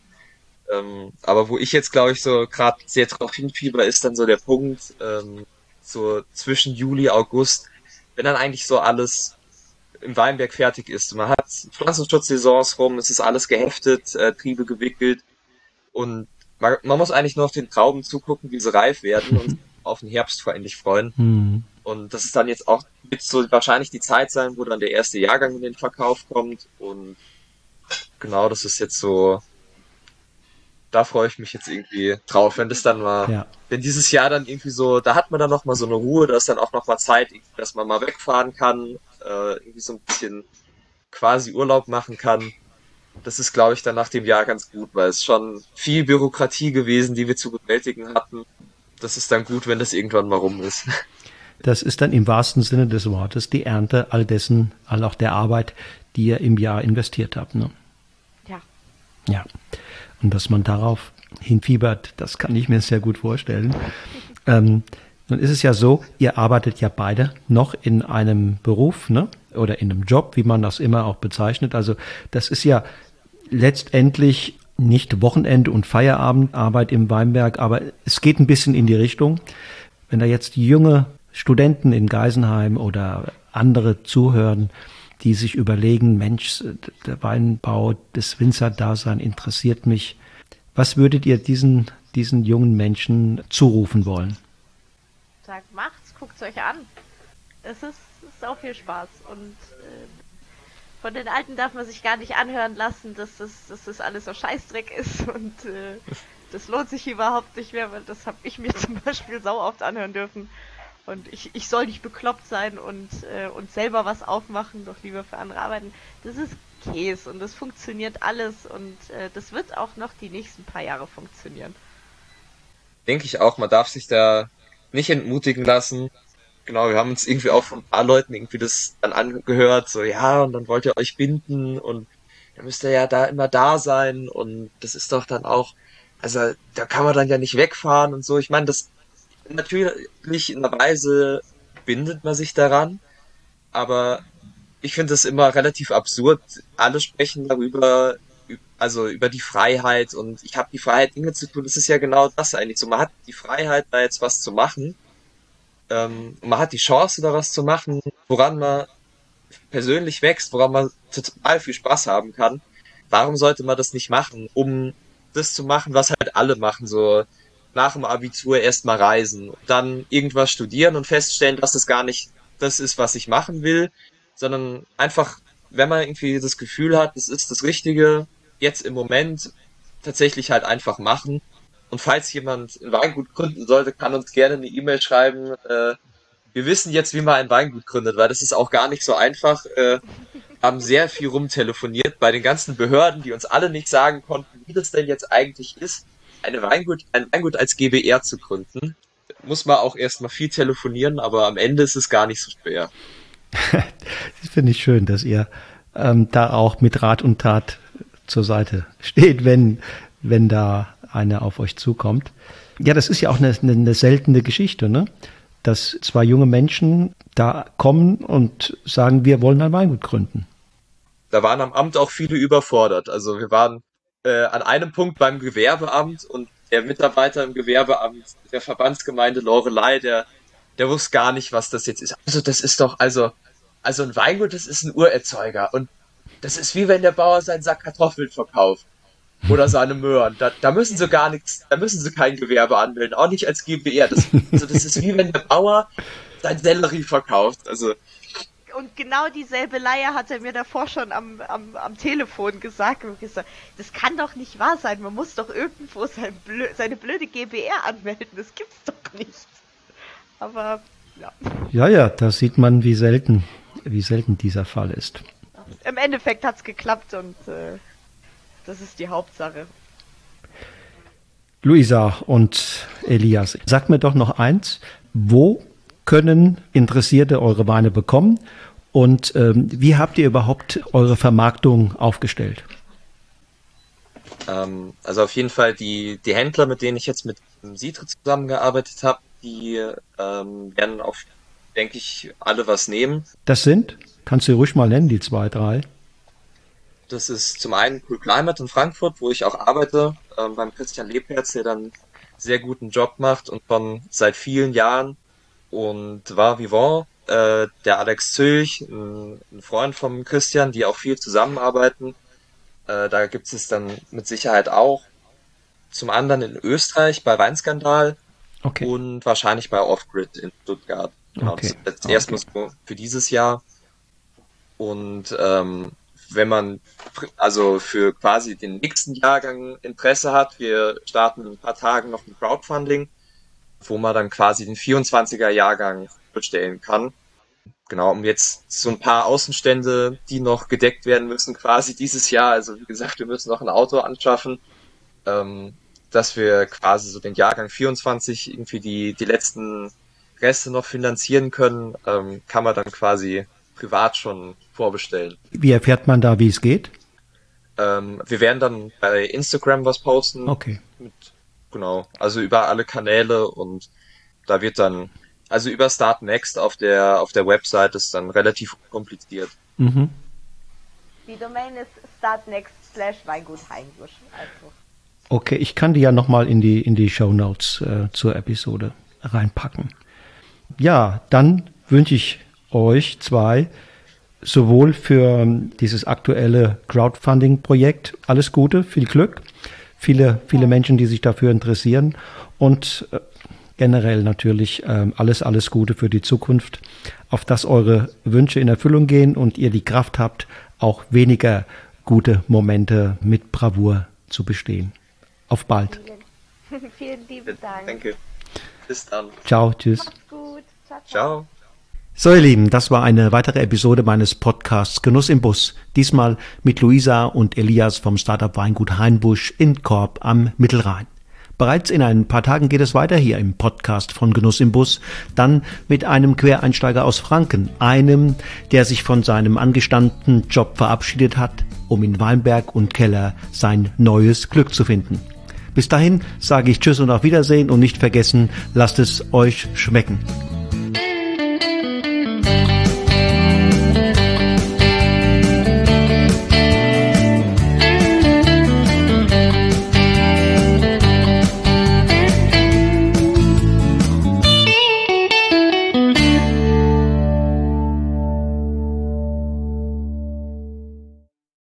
Aber wo ich jetzt, glaube ich, so gerade sehr drauf hinfieber, ist dann so der Punkt, so zwischen Juli, August, wenn dann eigentlich so alles im Weinberg fertig ist. Man hat Pflanzenschutzsaisons rum, es ist alles geheftet, Triebe gewickelt und man muss eigentlich nur auf den Trauben zugucken, wie sie reif werden und auf den Herbst vor endlich freuen. Hm. Und das ist dann jetzt auch wird so wahrscheinlich die Zeit sein, wo dann der erste Jahrgang in den Verkauf kommt. Und genau, das ist jetzt so, da freue ich mich jetzt irgendwie drauf, wenn das dann mal, Ja, wenn dieses Jahr dann irgendwie so, da hat man dann noch mal so eine Ruhe, da ist dann auch noch mal Zeit, dass man mal wegfahren kann, irgendwie so ein bisschen quasi Urlaub machen kann. Das ist, glaube ich, dann nach dem Jahr ganz gut, weil es schon viel Bürokratie gewesen, die wir zu bewältigen hatten. Das ist dann gut, wenn das irgendwann mal rum ist. das ist dann im wahrsten Sinne des Wortes die Ernte all dessen, all auch der Arbeit, die ihr im Jahr investiert habt. Ne? Ja, Ja. Und dass man darauf hinfiebert, das kann ich mir sehr gut vorstellen. Nun ist es ja so, ihr arbeitet ja beide noch in einem Beruf, ne? Oder in einem Job, wie man das immer auch bezeichnet. Also das ist ja letztendlich nicht Wochenend- und Feierabendarbeit im Weinberg, aber es geht ein bisschen in die Richtung. Wenn da jetzt junge Studenten in Geisenheim oder andere zuhören, die sich überlegen, Mensch, der Weinbau, das Winzerdasein interessiert mich. Was würdet ihr diesen jungen Menschen zurufen wollen? sagt, macht's, guckt's euch an. Es ist auch viel Spaß. Und von den Alten darf man sich gar nicht anhören lassen, dass das alles so Scheißdreck ist und das lohnt sich überhaupt nicht mehr, weil das habe ich mir zum Beispiel sau oft anhören dürfen. Und ich soll nicht bekloppt sein und selber was aufmachen, doch lieber für andere arbeiten. Das ist Käse und das funktioniert alles und das wird auch noch die nächsten paar Jahre funktionieren. Denke ich auch, man darf sich da nicht entmutigen lassen. Genau, wir haben uns irgendwie auch von ein paar Leuten irgendwie das dann angehört, so ja, und dann wollt ihr euch binden und dann müsst ihr ja da immer da sein und das ist doch dann auch, also da kann man dann ja nicht wegfahren und so. Ich meine, das natürlich in einer Weise bindet man sich daran, aber ich finde es immer relativ absurd. Alle sprechen darüber, also über die Freiheit und ich habe die Freiheit, Dinge zu tun. Das ist ja genau das eigentlich so. Man hat die Freiheit, da jetzt was zu machen. Man hat die Chance, da was zu machen, woran man persönlich wächst, woran man total viel Spaß haben kann. Warum sollte man das nicht machen, um das zu machen, was halt alle machen, so nach dem Abitur erstmal reisen, dann irgendwas studieren und feststellen, dass das gar nicht das ist, was ich machen will, sondern einfach, wenn man irgendwie das Gefühl hat, es ist das Richtige, jetzt im Moment tatsächlich halt einfach machen Und falls jemand ein Weingut gründen sollte, kann uns gerne eine E-Mail schreiben. Wir wissen jetzt, wie man ein Weingut gründet, weil das ist auch gar nicht so einfach. Haben sehr viel rumtelefoniert bei den ganzen Behörden, die uns alle nicht sagen konnten, wie das denn jetzt eigentlich ist, ein Weingut als GbR zu gründen. Muss man auch erstmal viel telefonieren, aber am Ende ist es gar nicht so schwer. Das finde ich schön, dass ihr da auch mit Rat und Tat zur Seite steht, wenn da einer auf euch zukommt. Ja, das ist ja auch eine seltene Geschichte, ne? Dass zwei junge Menschen da kommen und sagen, wir wollen ein Weingut gründen. Da waren am Amt auch viele überfordert. Also wir waren an einem Punkt beim Gewerbeamt und der Mitarbeiter im Gewerbeamt der Verbandsgemeinde Loreley, der wusste gar nicht, was das jetzt ist. Also das ist doch, also ein Weingut, das ist ein Urerzeuger und das ist wie wenn der Bauer seinen Sack Kartoffeln verkauft. Oder seine Möhren. Da müssen sie gar nichts, da müssen sie kein Gewerbe anmelden, auch nicht als GbR. Das ist wie wenn der Bauer sein Sellerie verkauft. Also. Und genau dieselbe Leier hat er mir davor schon am Telefon gesagt. Das kann doch nicht wahr sein. Man muss doch irgendwo seine blöde GbR anmelden. Das gibt's doch nicht. Aber, ja. Ja, da sieht man, wie selten dieser Fall ist. Im Endeffekt hat's geklappt und das ist die Hauptsache. Luisa und Elias, sagt mir doch noch eins. Wo können Interessierte eure Weine bekommen und wie habt ihr überhaupt eure Vermarktung aufgestellt? Also auf jeden Fall die Händler, mit denen ich jetzt mit Sidre zusammengearbeitet habe, die werden auch, denke ich, alle was nehmen. Das sind? Kannst du ruhig mal nennen, die 2, 3? Das ist zum einen Cool Climate in Frankfurt, wo ich auch arbeite, beim Christian Lebherz, der dann sehr guten Job macht und schon seit vielen Jahren. Und Var Vivant, der Alex Zülch, ein Freund vom Christian, die auch viel zusammenarbeiten. Da gibt es dann mit Sicherheit auch. Zum anderen in Österreich bei Weinskandal und wahrscheinlich bei Offgrid in Stuttgart. Genau, das ist jetzt erstmal so für dieses Jahr. Und wenn man also für quasi den nächsten Jahrgang Interesse hat, wir starten in ein paar Tagen noch ein Crowdfunding, wo man dann quasi den 24er Jahrgang bestellen kann. Genau, um jetzt so ein paar Außenstände, die noch gedeckt werden müssen, quasi dieses Jahr. Also wie gesagt, wir müssen noch ein Auto anschaffen, dass wir quasi so den Jahrgang 24 irgendwie die letzten Reste noch finanzieren können, kann man dann quasi privat schon vorbestellen. Wie erfährt man da, wie es geht? Wir werden dann bei Instagram was posten. Okay. Genau, also über alle Kanäle und da wird dann, also über Start Next auf der Website ist dann relativ kompliziert. Mhm. Die Domain ist startnext/Weingut-Hainbusch. Also. Okay, ich kann die ja nochmal in die Shownotes zur Episode reinpacken. Ja, dann wünsche ich euch zwei sowohl für dieses aktuelle Crowdfunding-Projekt alles Gute, viel Glück, viele Menschen, die sich dafür interessieren und generell natürlich alles Gute für die Zukunft, auf dass eure Wünsche in Erfüllung gehen und ihr die Kraft habt, auch weniger gute Momente mit Bravour zu bestehen. Auf bald. Vielen lieben Dank. Danke. Bis dann. Ciao, tschüss. Macht's gut. Ciao. So ihr Lieben, das war eine weitere Episode meines Podcasts Genuss im Bus. Diesmal mit Luisa und Elias vom Startup Weingut Hainbusch in Korb am Mittelrhein. Bereits in ein paar Tagen geht es weiter hier im Podcast von Genuss im Bus, dann mit einem Quereinsteiger aus Franken, einem, der sich von seinem angestammten Job verabschiedet hat, um in Weinberg und Keller sein neues Glück zu finden. Bis dahin sage ich Tschüss und auf Wiedersehen und nicht vergessen, lasst es euch schmecken.